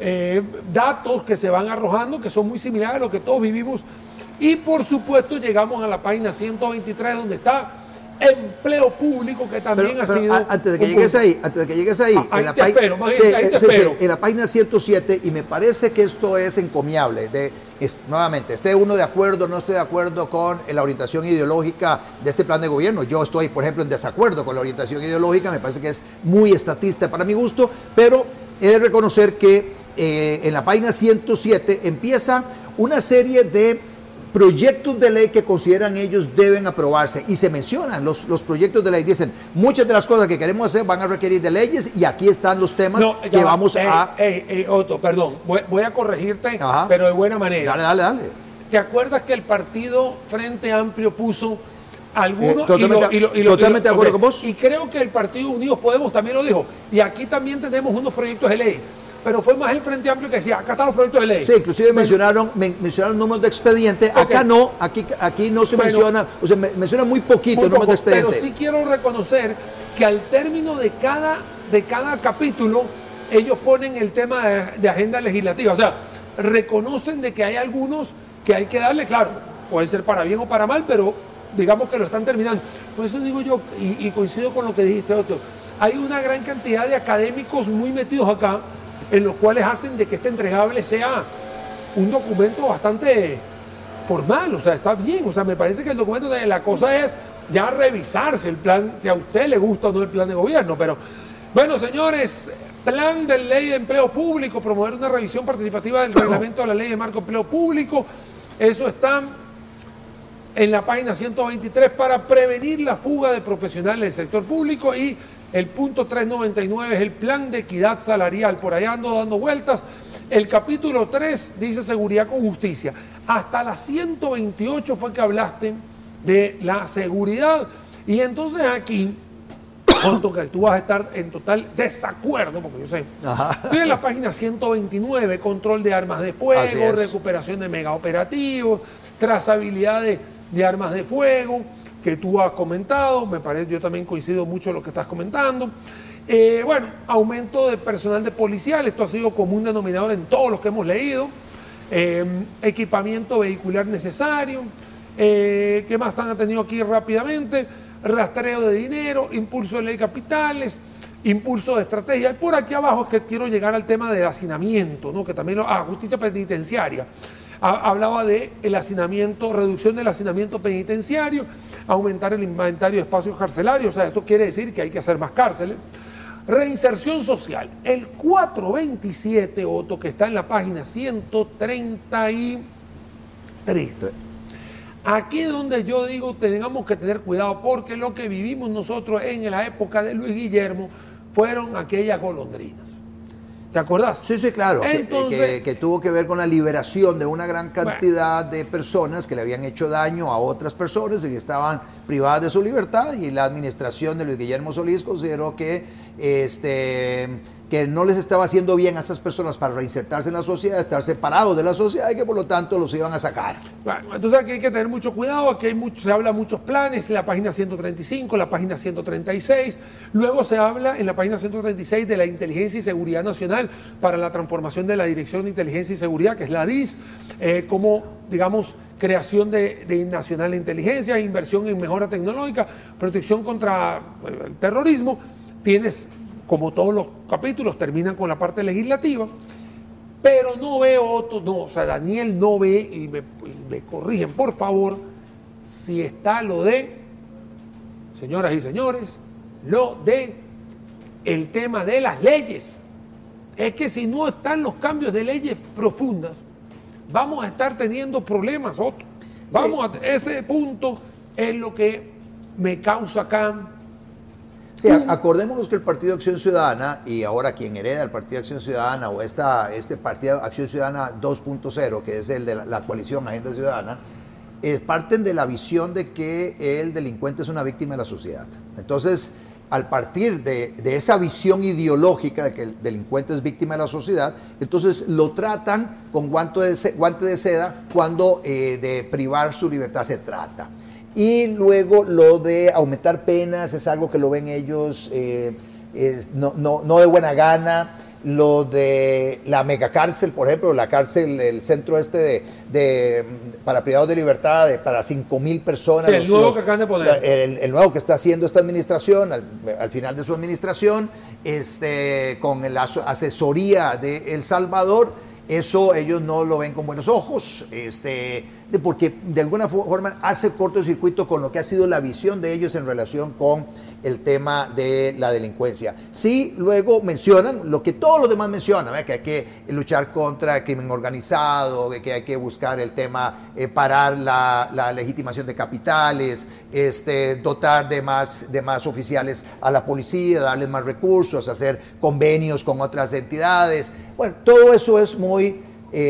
datos que se van arrojando, que son muy similares a lo que todos vivimos. Y por supuesto llegamos a la página 123, donde está empleo público, que también ha sido... Antes de que llegues ahí, ahí te espero. En la página 107, y me parece que esto es encomiable, nuevamente, esté uno de acuerdo, no esté de acuerdo con la orientación ideológica de este plan de gobierno. Yo estoy, por ejemplo, en desacuerdo con la orientación ideológica, me parece que es muy estatista para mi gusto, pero he de reconocer que en la página 107 empieza una serie de proyectos de ley que consideran ellos deben aprobarse, y se mencionan los proyectos de ley. Dicen, muchas de las cosas que queremos hacer van a requerir de leyes, y aquí están los temas que vamos a... Otto, perdón, voy a corregirte, pero de buena manera. Dale. ¿Te acuerdas que el partido Frente Amplio puso algunos... Totalmente de acuerdo con vos. Y creo que el Partido Unidos Podemos también lo dijo. Y aquí también tenemos unos proyectos de ley. Pero fue más el Frente Amplio que decía, acá están los proyectos de ley. Sí, inclusive mencionaron números de expediente. Okay. Acá no, aquí no se menciona, o sea, menciona muy poquito números de expediente. Pero sí quiero reconocer que al término de cada capítulo, ellos ponen el tema de agenda legislativa. O sea, reconocen de que hay algunos que hay que darle, claro, puede ser para bien o para mal, pero digamos que lo están terminando. Por eso digo yo, y coincido con lo que dijiste, Otto, hay una gran cantidad de académicos muy metidos acá, en los cuales hacen de que este entregable sea un documento bastante formal, o sea, está bien, o sea, me parece que el documento, la cosa es ya revisarse el plan, si a usted le gusta o no el plan de gobierno, pero bueno, señores, plan de ley de empleo público, promover una revisión participativa del reglamento de la ley de marco de empleo público, eso está en la página 123 para prevenir la fuga de profesionales del sector público, y el punto 399 es el plan de equidad salarial. Por allá ando dando vueltas. El capítulo 3 dice seguridad con justicia. Hasta la 128 fue que hablaste de la seguridad. Y entonces aquí, Otto, que tú vas a estar en total desacuerdo, porque yo sé. Estoy en la página 129, control de armas de fuego, recuperación de megaoperativos, trazabilidad de armas de fuego, que tú has comentado, me parece, yo también coincido mucho en lo que estás comentando. Bueno, aumento de personal de policial, esto ha sido común denominador en todos los que hemos leído. Equipamiento vehicular necesario. ¿Qué más han tenido aquí rápidamente? Rastreo de dinero, impulso de ley de capitales, impulso de estrategia. Y por aquí abajo es que quiero llegar al tema del hacinamiento, ¿no? Que también justicia penitenciaria. Hablaba de el hacinamiento, reducción del hacinamiento penitenciario, aumentar el inventario de espacios carcelarios, o sea, esto quiere decir que hay que hacer más cárceles. Reinserción social, el 427, Otto, que está en la página 133. Aquí es donde yo digo, tenemos que tener cuidado, porque lo que vivimos nosotros en la época de Luis Guillermo fueron aquellas golondrinas. ¿Te acordás? Sí, claro. Entonces, que tuvo que ver con la liberación de una gran cantidad de personas que le habían hecho daño a otras personas y que estaban privadas de su libertad, y la administración de Luis Guillermo Solís consideró que no les estaba haciendo bien a esas personas para reinsertarse en la sociedad, estar separados de la sociedad, y que por lo tanto los iban a sacar. Bueno, entonces aquí hay que tener mucho cuidado, aquí se habla muchos planes, en la página 135, la página 136, luego se habla en la página 136 de la Inteligencia y Seguridad Nacional para la transformación de la Dirección de Inteligencia y Seguridad, que es la DIS, como, digamos, creación de Nacional de Inteligencia, inversión en mejora tecnológica, protección contra el terrorismo. Tienes, como todos los capítulos, terminan con la parte legislativa, pero no veo otros, no, o sea, Daniel no ve, y me corrigen, por favor, si está lo de, señoras y señores, lo de el tema de las leyes. Es que si no están los cambios de leyes profundas, vamos a estar teniendo problemas, Otto. Ese punto es lo que me causa acá. Sí, acordémonos que el Partido Acción Ciudadana, y ahora quien hereda el Partido Acción Ciudadana, o este Partido Acción Ciudadana 2.0, que es el de la coalición Agenda Ciudadana, parten de la visión de que el delincuente es una víctima de la sociedad. Entonces, al partir de esa visión ideológica de que el delincuente es víctima de la sociedad, entonces lo tratan con guante de seda cuando de privar su libertad se trata. Y luego lo de aumentar penas es algo que lo ven ellos no de buena gana. Lo de la megacárcel, por ejemplo, la cárcel, el centro para privados de libertad para 5,000 personas. Sí, el nuevo que acaban de poner. El nuevo que está haciendo esta administración, al final de su administración, con la asesoría de El Salvador, eso ellos no lo ven con buenos ojos, porque de alguna forma hace cortocircuito con lo que ha sido la visión de ellos en relación con el tema de la delincuencia. Sí, luego mencionan lo que todos los demás mencionan, que hay que luchar contra el crimen organizado, que hay que buscar el tema, parar la legitimación de capitales, dotar de más oficiales a la policía, darles más recursos, hacer convenios con otras entidades. Bueno, todo eso es muy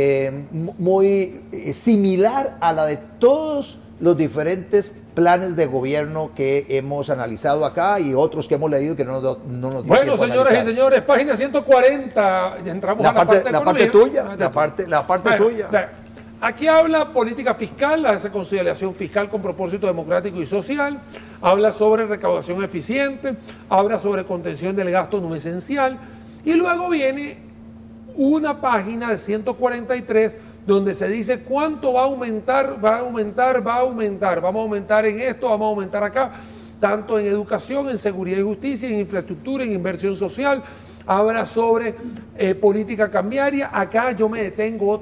similar a la de todos los diferentes planes de gobierno que hemos analizado acá y otros que hemos leído que no nos dio bueno, tiempo señores analizar. y señores, página 140, ya entramos La a la parte tuya, la parte bueno, tuya. Aquí habla política fiscal, hace conciliación fiscal con propósito democrático y social, habla sobre recaudación eficiente, habla sobre contención del gasto no esencial, y luego viene una página de 143 donde se dice cuánto va a aumentar, vamos a aumentar en esto, vamos a aumentar acá, tanto en educación, en seguridad y justicia, en infraestructura, en inversión social. Habla sobre política cambiaria. Acá yo me detengo,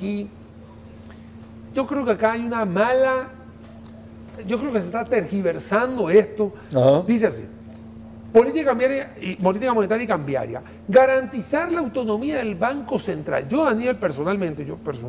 yo creo que acá hay una mala, yo creo que se está tergiversando esto. Ajá. Dice así: política monetaria y cambiaria, garantizar la autonomía del Banco Central. Yo, Daniel, personalmente,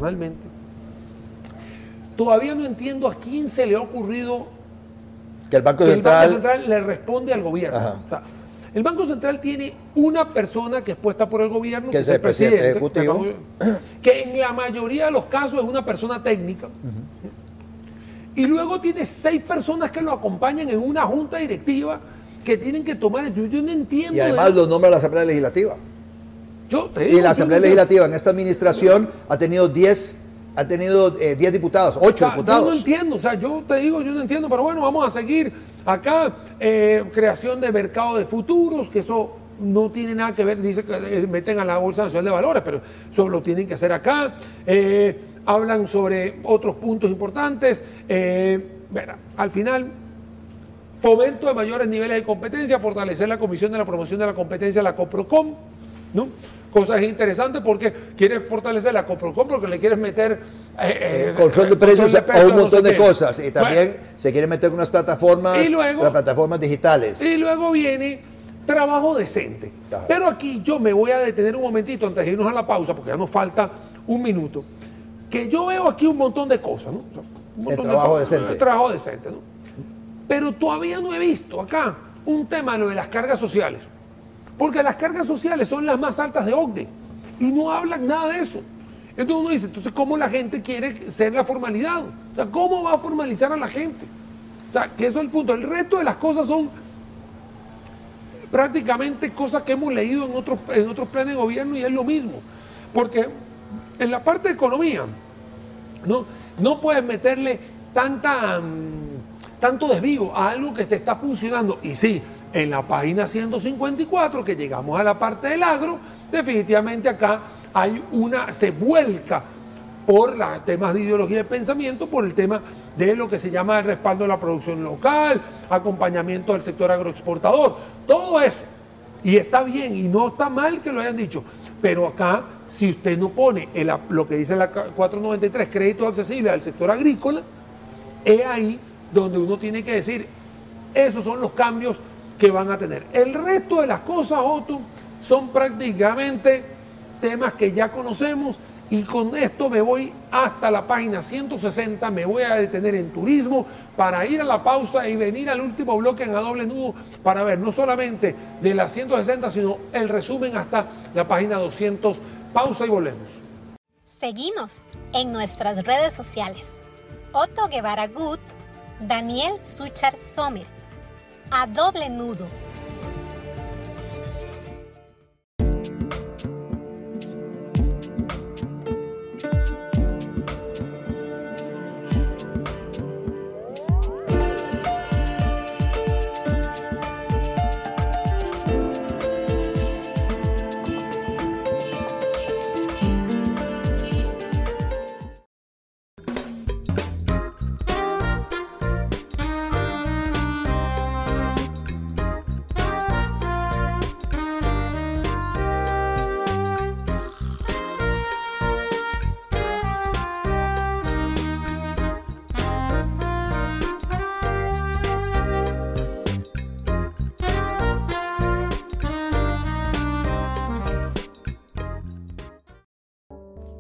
todavía no entiendo a quién se le ha ocurrido Que el Banco que Central... el Banco Central le responde al gobierno. O sea, el Banco Central tiene una persona que es puesta por el gobierno, que es el presidente ejecutivo, que en la mayoría de los casos es una persona técnica. Y luego tiene 6 personas que lo acompañan en una junta directiva que tienen que tomar. Yo no entiendo. Y además los nombra la Asamblea Legislativa. Y la Asamblea Legislativa en esta administración ha tenido 10 diputados, 8 diputados. Yo no entiendo, yo no entiendo, pero bueno, vamos a seguir acá. Creación de mercado de futuros, que eso no tiene nada que ver, dice que meten a la Bolsa Nacional de Valores, pero eso lo tienen que hacer acá. Hablan sobre otros puntos importantes. Al final, fomento de mayores niveles de competencia, fortalecer la Comisión de la Promoción de la Competencia, la COPROCOM, ¿no? Cosas interesantes porque quieres fortalecer la COPROCOM porque le quieres meter control de precios a un montón de cosas. Y también se quiere meter unas plataformas, las plataformas digitales. Y luego viene trabajo decente. Ajá. Pero aquí yo me voy a detener un momentito antes de irnos a la pausa, porque ya nos falta un minuto. Que yo veo aquí un montón de cosas, ¿no? Un montón de trabajo decente, ¿no? Pero todavía no he visto acá un tema, lo de las cargas sociales. Porque las cargas sociales son las más altas de OCDE y no hablan nada de eso. Entonces uno dice, entonces, ¿cómo la gente quiere ser la formalidad? O sea, ¿cómo va a formalizar a la gente? O sea, que eso es el punto. El resto de las cosas son prácticamente cosas que hemos leído en otros planes de gobierno y es lo mismo. Porque en la parte de economía, no puedes meterle tanto desvío a algo que te está funcionando. Y sí, en la página 154, que llegamos a la parte del agro, definitivamente acá se vuelca por los temas de ideología de pensamiento, por el tema de lo que se llama el respaldo de la producción local, acompañamiento del sector agroexportador, todo eso. Y está bien, y no está mal que lo hayan dicho, pero acá, si usted no pone lo que dice la 493, créditos accesibles al sector agrícola, es ahí donde uno tiene que decir, esos son los cambios que van a tener. El resto de las cosas, Otto, son prácticamente temas que ya conocemos, y con esto me voy hasta la página 160, me voy a detener en turismo para ir a la pausa y venir al último bloque en A Doble Nudo para ver no solamente de la 160, sino el resumen hasta la página 200. Pausa y volvemos. Seguinos en nuestras redes sociales. Otto Guevara Good, Daniel Suchar Sommer, A Doble Nudo.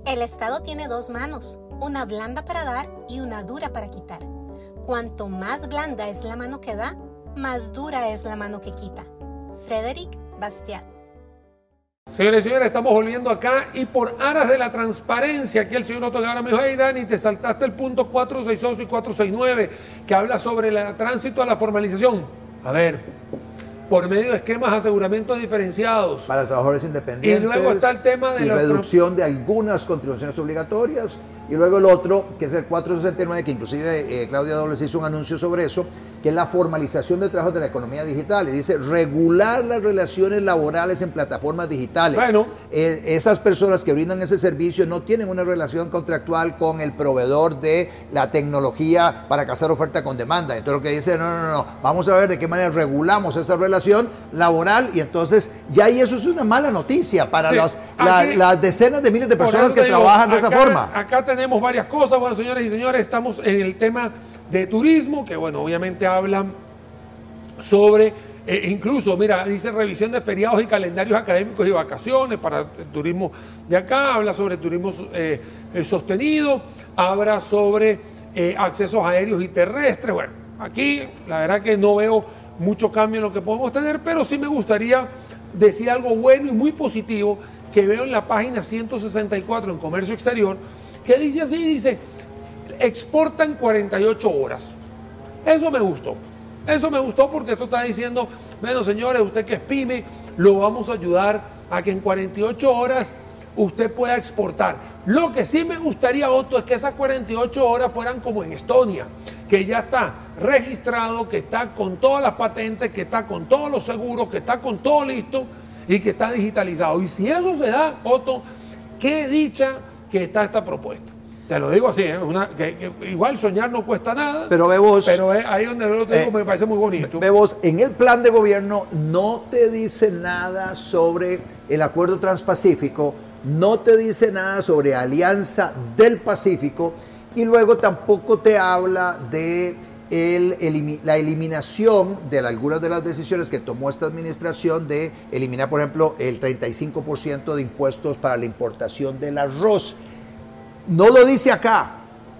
El Estado tiene dos manos, una blanda para dar y una dura para quitar. Cuanto más blanda es la mano que da, más dura es la mano que quita. Frédéric Bastiat. Señores y señores, estamos volviendo acá y por aras de la transparencia, aquí el señor Otto Guevara me dijo: hey Dani, te saltaste el punto 468 y 469 que habla sobre el tránsito a la formalización. A ver, por medio de esquemas de aseguramientos diferenciados. Para trabajadores independientes. Y luego está el tema de la reducción de algunas contribuciones obligatorias. Y luego el otro, que es el 469, que inclusive Claudia Dobles hizo un anuncio sobre eso, que es la formalización de trabajo de la economía digital. Y dice, regular las relaciones laborales en plataformas digitales. Bueno. Esas personas que brindan ese servicio no tienen una relación contractual con el proveedor de la tecnología para casar oferta con demanda. Entonces lo que dice, no, vamos a ver de qué manera regulamos esa relación laboral, y entonces ya ahí eso es una mala noticia para las decenas de miles de personas que trabajan de esa forma. Acá tenemos varias cosas. Bueno, señores y señores, estamos en el tema de turismo, que bueno, obviamente hablan sobre, incluso, mira, dice revisión de feriados y calendarios académicos y vacaciones para el turismo de acá, habla sobre turismo sostenido, habla sobre accesos aéreos y terrestres. Bueno, aquí la verdad que no veo mucho cambio en lo que podemos tener, pero sí me gustaría decir algo bueno y muy positivo que veo en la página 164 en Comercio Exterior, que dice así, dice, exportan 48 horas. Eso me gustó porque esto está diciendo, bueno señores, usted que es pyme, lo vamos a ayudar a que en 48 horas usted pueda exportar. Lo que sí me gustaría, Otto, es que esas 48 horas fueran como en Estonia, que ya está registrado, que está con todas las patentes, que está con todos los seguros, que está con todo listo y que está digitalizado. Y si eso se da, Otto, qué dicha que está esta propuesta. Te lo digo así, que igual soñar no cuesta nada, pero ve vos, pero ahí donde lo tengo me parece muy bonito. Ve vos, en el plan de gobierno no te dice nada sobre el acuerdo transpacífico, no te dice nada sobre Alianza del Pacífico, y luego tampoco te habla de la eliminación de algunas de las decisiones que tomó esta administración de eliminar, por ejemplo, el 35% de impuestos para la importación del arroz. No lo dice acá,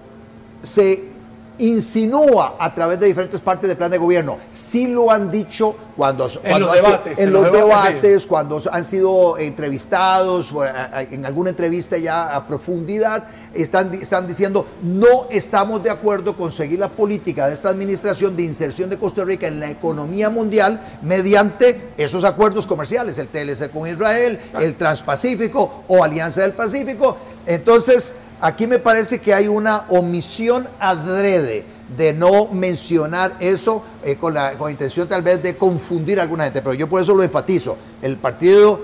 se insinúa a través de diferentes partes del plan de gobierno. Sí lo han dicho cuando en los debates, cuando han sido entrevistados, en alguna entrevista ya a profundidad, están diciendo, no estamos de acuerdo con seguir la política de esta administración de inserción de Costa Rica en la economía mundial mediante esos acuerdos comerciales, el TLC con Israel, el Transpacífico o Alianza del Pacífico. Entonces, aquí me parece que hay una omisión adrede de no mencionar eso con la intención tal vez de confundir a alguna gente, pero yo por eso lo enfatizo. El partido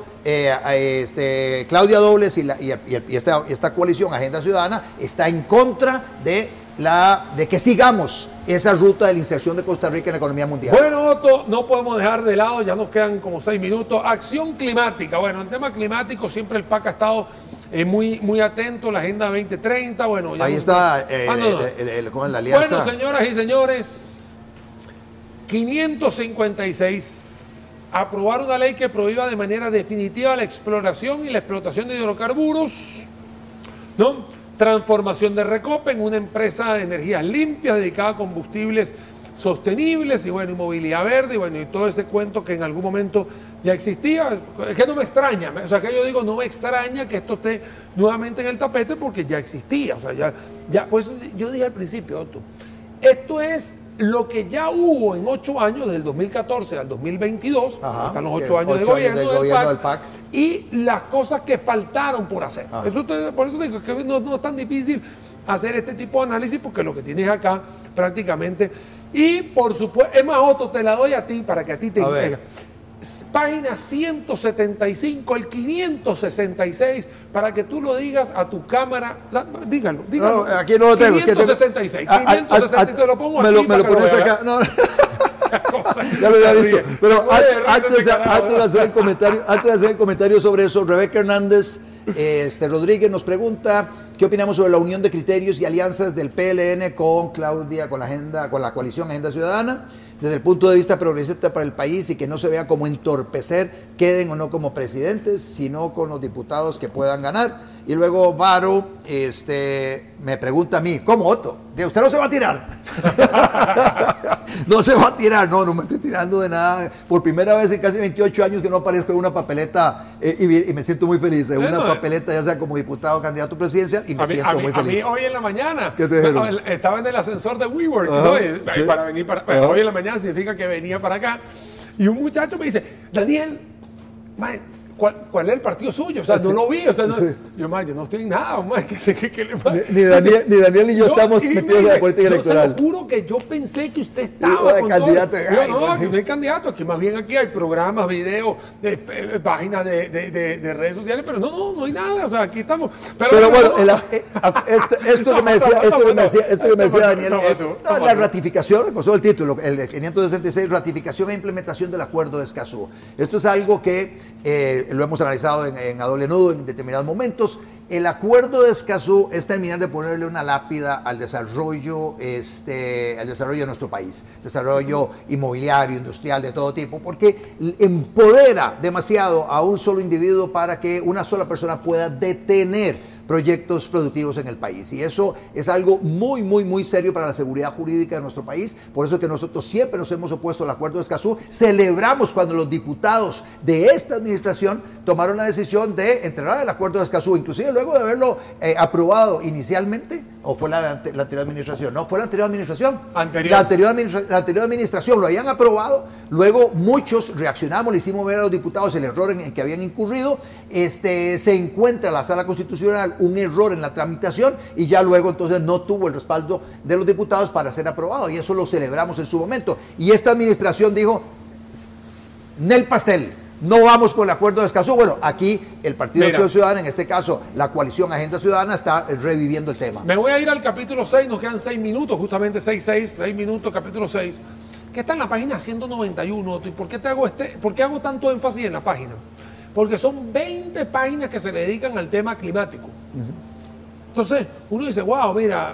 Claudia Dobles y esta coalición Agenda Ciudadana está en contra de que sigamos esa ruta de la inserción de Costa Rica en la economía mundial. Bueno, Otto, no podemos dejar de lado, ya nos quedan como 6 minutos. Acción climática. Bueno, el tema climático siempre el PAC ha estado muy atento, la Agenda 2030. Bueno, ya ahí está con la alianza. Bueno, señoras y señores, 556. Aprobar una ley que prohíba de manera definitiva la exploración y la explotación de hidrocarburos, ¿no? Transformación de Recope en una empresa de energías limpias dedicada a combustibles sostenibles y bueno, y movilidad verde y bueno, y todo ese cuento que en algún momento ya existía. Es que no me extraña, o sea, que yo digo, no me extraña que esto esté nuevamente en el tapete porque ya existía, o sea, ya pues yo dije al principio, Otto, esto es lo que ya hubo en 8 años, del 2014 al 2022, están los 8 años de gobierno del PAC, y las cosas que faltaron por hacer. Por eso digo que no es tan difícil hacer este tipo de análisis, porque lo que tienes acá prácticamente, y por supuesto, es más, Otto, te la doy a ti para que a ti te entregue. Página 175, el 566, para que tú lo digas a tu cámara. Dígalo. No, aquí no lo tengo. 566, 566, lo pongo aquí. Me lo pones acá. No. Ya lo había visto. Pero antes de hacer el comentario sobre eso, Rebeca Hernández Rodríguez nos pregunta qué opinamos sobre la unión de criterios y alianzas del PLN con Claudia, con la coalición Agenda Ciudadana. desde el punto de vista progresista para el país y que no se vea como entorpecer, queden o no como presidentes, sino con los diputados que puedan ganar. Y luego Varo me pregunta a mí, ¿cómo, Otto? ¿Usted no se va a tirar? No se va a tirar, no me estoy tirando de nada. Por primera vez en casi 28 años que no aparezco en una papeleta y me siento muy feliz. En una papeleta, ya sea como diputado o candidato presidencial, y me siento muy feliz. A mí hoy en la mañana, ¿qué te dijeron? Estaba en el ascensor de WeWork, ¿no? ¿Sí? Para venir hoy en la mañana significa que venía para acá. Y un muchacho me dice, Daniel, ¿cuál es el partido suyo? O sea, no lo vi. O sea, no, sí. Yo no estoy en nada, ¿qué le pasa? Ni Daniel ni yo estamos metidos en la política electoral. Yo se lo juro que yo pensé que usted estaba con candidato. No, aquí no hay candidato. Aquí más bien aquí hay programas, videos, páginas de redes sociales, pero no hay nada. O sea, aquí estamos. Pero bueno, esto que me decía Daniel es la ratificación, pasó el título, el 566, ratificación e implementación del Acuerdo de Escazú. Esto es algo que lo hemos analizado en a doble nudo en determinados momentos. El Acuerdo de Escazú es terminar de ponerle una lápida al desarrollo de nuestro país, desarrollo inmobiliario, industrial, de todo tipo, porque empodera demasiado a un solo individuo para que una sola persona pueda detener proyectos productivos en el país. Y eso es algo muy, muy, muy serio para la seguridad jurídica de nuestro país. Por eso que nosotros siempre nos hemos opuesto al Acuerdo de Escazú. Celebramos cuando los diputados de esta administración tomaron la decisión de entregar el Acuerdo de Escazú, inclusive luego de haberlo aprobado inicialmente. ¿O fue la anterior administración? No, fue la anterior administración. La anterior administración lo habían aprobado. Luego muchos reaccionamos, le hicimos ver a los diputados el error en que habían incurrido. Se encuentra en la Sala Constitucional un error en la tramitación y ya luego entonces no tuvo el respaldo de los diputados para ser aprobado. Y eso lo celebramos en su momento. Y esta administración dijo, Nel pastel. No vamos con el Acuerdo de Escazú. Bueno, aquí el Partido de Acción Ciudadana, en este caso la coalición Agenda Ciudadana, está reviviendo el tema. Me voy a ir al capítulo 6, nos quedan 6 minutos, justamente 6 minutos, capítulo 6, que está en la página 191. ¿Y por qué hago tanto énfasis en la página? Porque son 20 páginas que se le dedican al tema climático. Entonces, uno dice, wow, mira,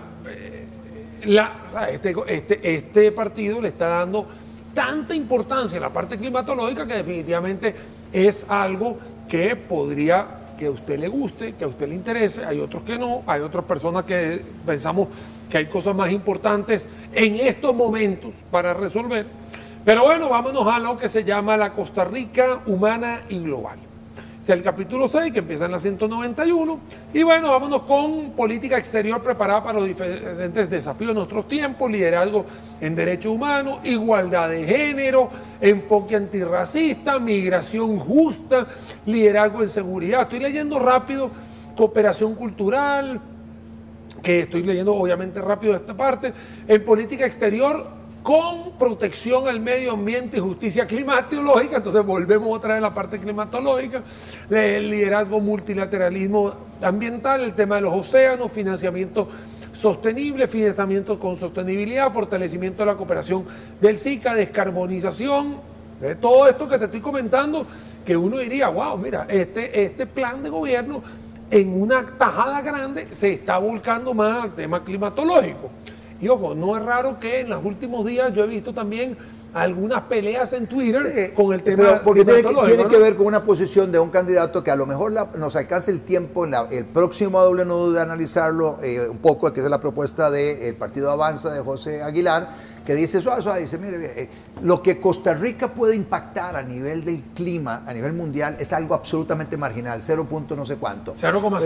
este partido le está dando tanta importancia a la parte climatológica que definitivamente es algo que podría que a usted le guste, que a usted le interese. Hay otros que no, hay otras personas que pensamos que hay cosas más importantes en estos momentos para resolver. Pero bueno, vámonos a lo que se llama la Costa Rica humana y global. Es el capítulo 6, que empieza en la 191. Y bueno, vámonos con política exterior preparada para los diferentes desafíos de nuestros tiempos, liderazgo en derechos humanos, igualdad de género, enfoque antirracista, migración justa, liderazgo en seguridad. Estoy leyendo rápido, cooperación cultural, que estoy leyendo obviamente rápido esta parte, en política exterior con protección al medio ambiente y justicia climatológica. Entonces volvemos otra vez a la parte climatológica, el liderazgo, multilateralismo ambiental, el tema de los océanos, financiamiento sostenible, financiamiento con sostenibilidad, fortalecimiento de la cooperación del SICA, descarbonización, de todo esto que te estoy comentando, que uno diría, wow, mira, este plan de gobierno en una tajada grande se está volcando más al tema climatológico. Y ojo, no es raro que en los últimos días yo he visto también algunas peleas en Twitter con el tema porque tiene que ver con una posición de un candidato que a lo mejor nos alcance el tiempo en el próximo doble nudo de analizarlo un poco, que es la propuesta del Partido Avanza de José Aguilar, que dice suave, dice, mire, lo que Costa Rica puede impactar a nivel del clima, a nivel mundial, es algo absolutamente marginal, 0. no sé cuánto.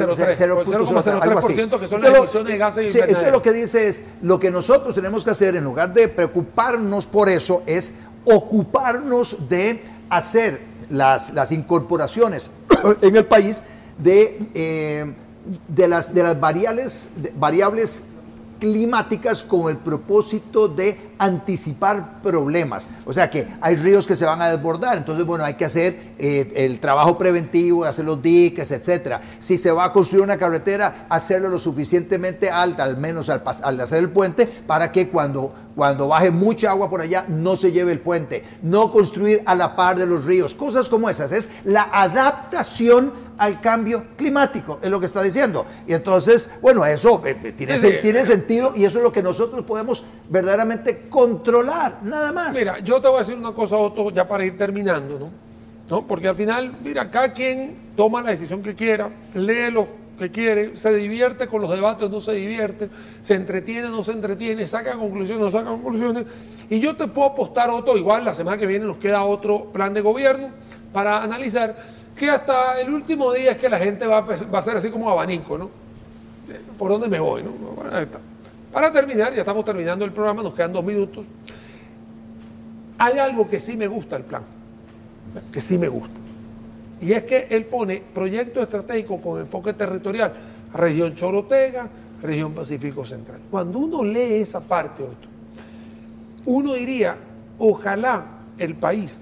0,03%, que son las emisiones de gases invernadero. Entonces lo que dice es, lo que nosotros tenemos que hacer, en lugar de preocuparnos por eso, es ocuparnos de hacer las incorporaciones en el país de las variables climáticas con el propósito de anticipar problemas. O sea que hay ríos que se van a desbordar, entonces bueno, hay que hacer el trabajo preventivo, hacer los diques, etcétera. Si se va a construir una carretera, hacerlo lo suficientemente alta, al menos al hacer el puente, para que cuando baje mucha agua por allá no se lleve el puente. No construir a la par de los ríos, cosas como esas. Es la adaptación al cambio climático, es lo que está diciendo. Y entonces, bueno, eso tiene sentido y eso es lo que nosotros podemos verdaderamente controlar, nada más. Mira, yo te voy a decir una cosa, Otto, ya para ir terminando, ¿no? Porque al final, mira, cada quien toma la decisión que quiera, lee lo que quiere, se divierte con los debates, no se divierte, se entretiene, no se entretiene, saca conclusiones, no saca conclusiones. Y yo te puedo apostar, Otto, igual la semana que viene nos queda otro plan de gobierno para analizar, que hasta el último día es que la gente va a ser así como abanico, ¿no? ¿Por dónde me voy, no? Bueno, ahí está. Para terminar, ya estamos terminando el programa, nos quedan 2 minutos. Hay algo que sí me gusta el plan, que sí me gusta. Y es que él pone proyectos estratégicos con enfoque territorial, región Chorotega, región Pacífico Central. Cuando uno lee esa parte, Otto, uno diría, ojalá el país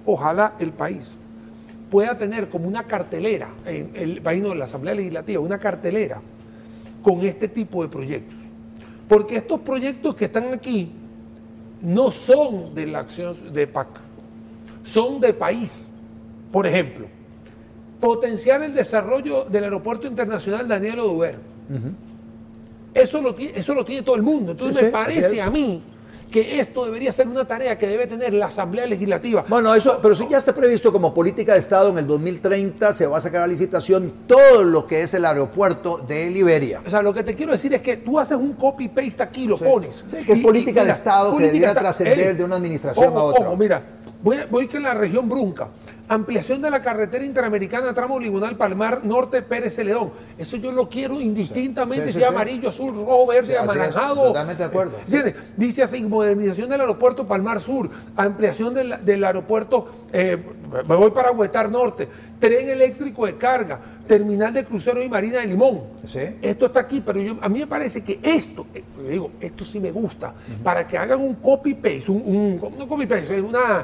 pueda tener como una cartelera, en el país de la Asamblea Legislativa, una cartelera con este tipo de proyectos. Porque estos proyectos que están aquí no son de la acción de PAC, son de país. Por ejemplo, potenciar el desarrollo del Aeropuerto Internacional Daniel Oduber. Eso lo tiene todo el mundo. Entonces me parece a mí que esto debería ser una tarea que debe tener la Asamblea Legislativa. Bueno, eso, pero si ya está previsto como política de Estado en el 2030, se va a sacar a licitación todo lo que es el aeropuerto de Liberia. O sea, lo que te quiero decir es que tú haces un copy-paste aquí, lo pones. Sí, que es política de Estado que debiera trascender de una administración a otra. Ojo, mira, voy que en la región Brunca, ampliación de la carretera interamericana tramo limonal Palmar Norte Pérez Celedón. Eso yo lo quiero indistintamente, sea amarillo, azul, rojo, verde, anaranjado. Totalmente de acuerdo. Dice así, modernización del aeropuerto Palmar Sur, ampliación del aeropuerto, me voy para Huetar Norte, tren eléctrico de carga, terminal de crucero y marina de Limón. Sí. Esto está aquí, pero a mí me parece que esto sí me gusta, para que hagan un copy-paste, no copy-paste,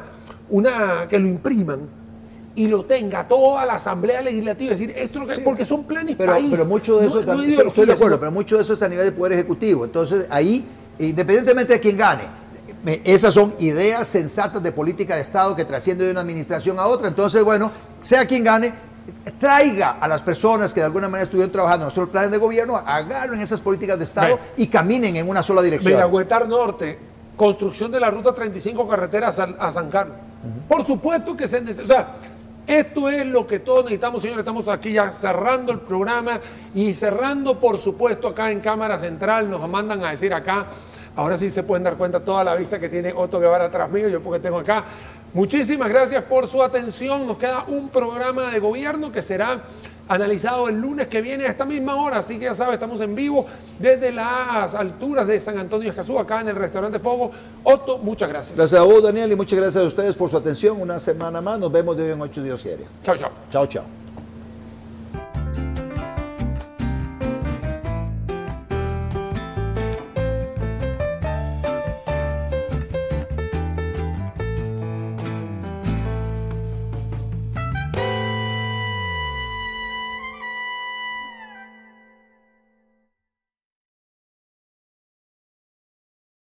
que lo impriman y lo tenga toda la Asamblea Legislativa, es decir, esto porque son planes país. Pero mucho de eso, estoy de acuerdo, pero mucho de eso es a nivel de Poder Ejecutivo. Entonces, ahí, independientemente de quién gane, esas son ideas sensatas de política de Estado que trascienden de una administración a otra. Entonces, bueno, sea quien gane, traiga a las personas que de alguna manera estuvieron trabajando en nuestros planes de gobierno, agarren esas políticas de Estado y caminen en una sola dirección. Mira, Huetar Norte, construcción de la ruta 35 carretera a San Carlos. Por supuesto que se necesita. O sea, esto es lo que todos necesitamos, señores. Estamos aquí ya cerrando el programa y cerrando, por supuesto, acá en Cámara Central. Nos mandan a decir acá, ahora sí se pueden dar cuenta toda la vista que tiene Otto Guevara atrás mío, yo porque tengo acá. Muchísimas gracias por su atención. Nos queda un programa de gobierno que será analizado el lunes que viene a esta misma hora, así que ya sabes, estamos en vivo desde las alturas de San Antonio de Escazú, acá en el restaurante Fogo. Otto, muchas gracias. Gracias a vos, Daniel, y muchas gracias a ustedes por su atención. Una semana más, nos vemos de hoy en 8 Dios quiere. Chao, chao. Chao, chao.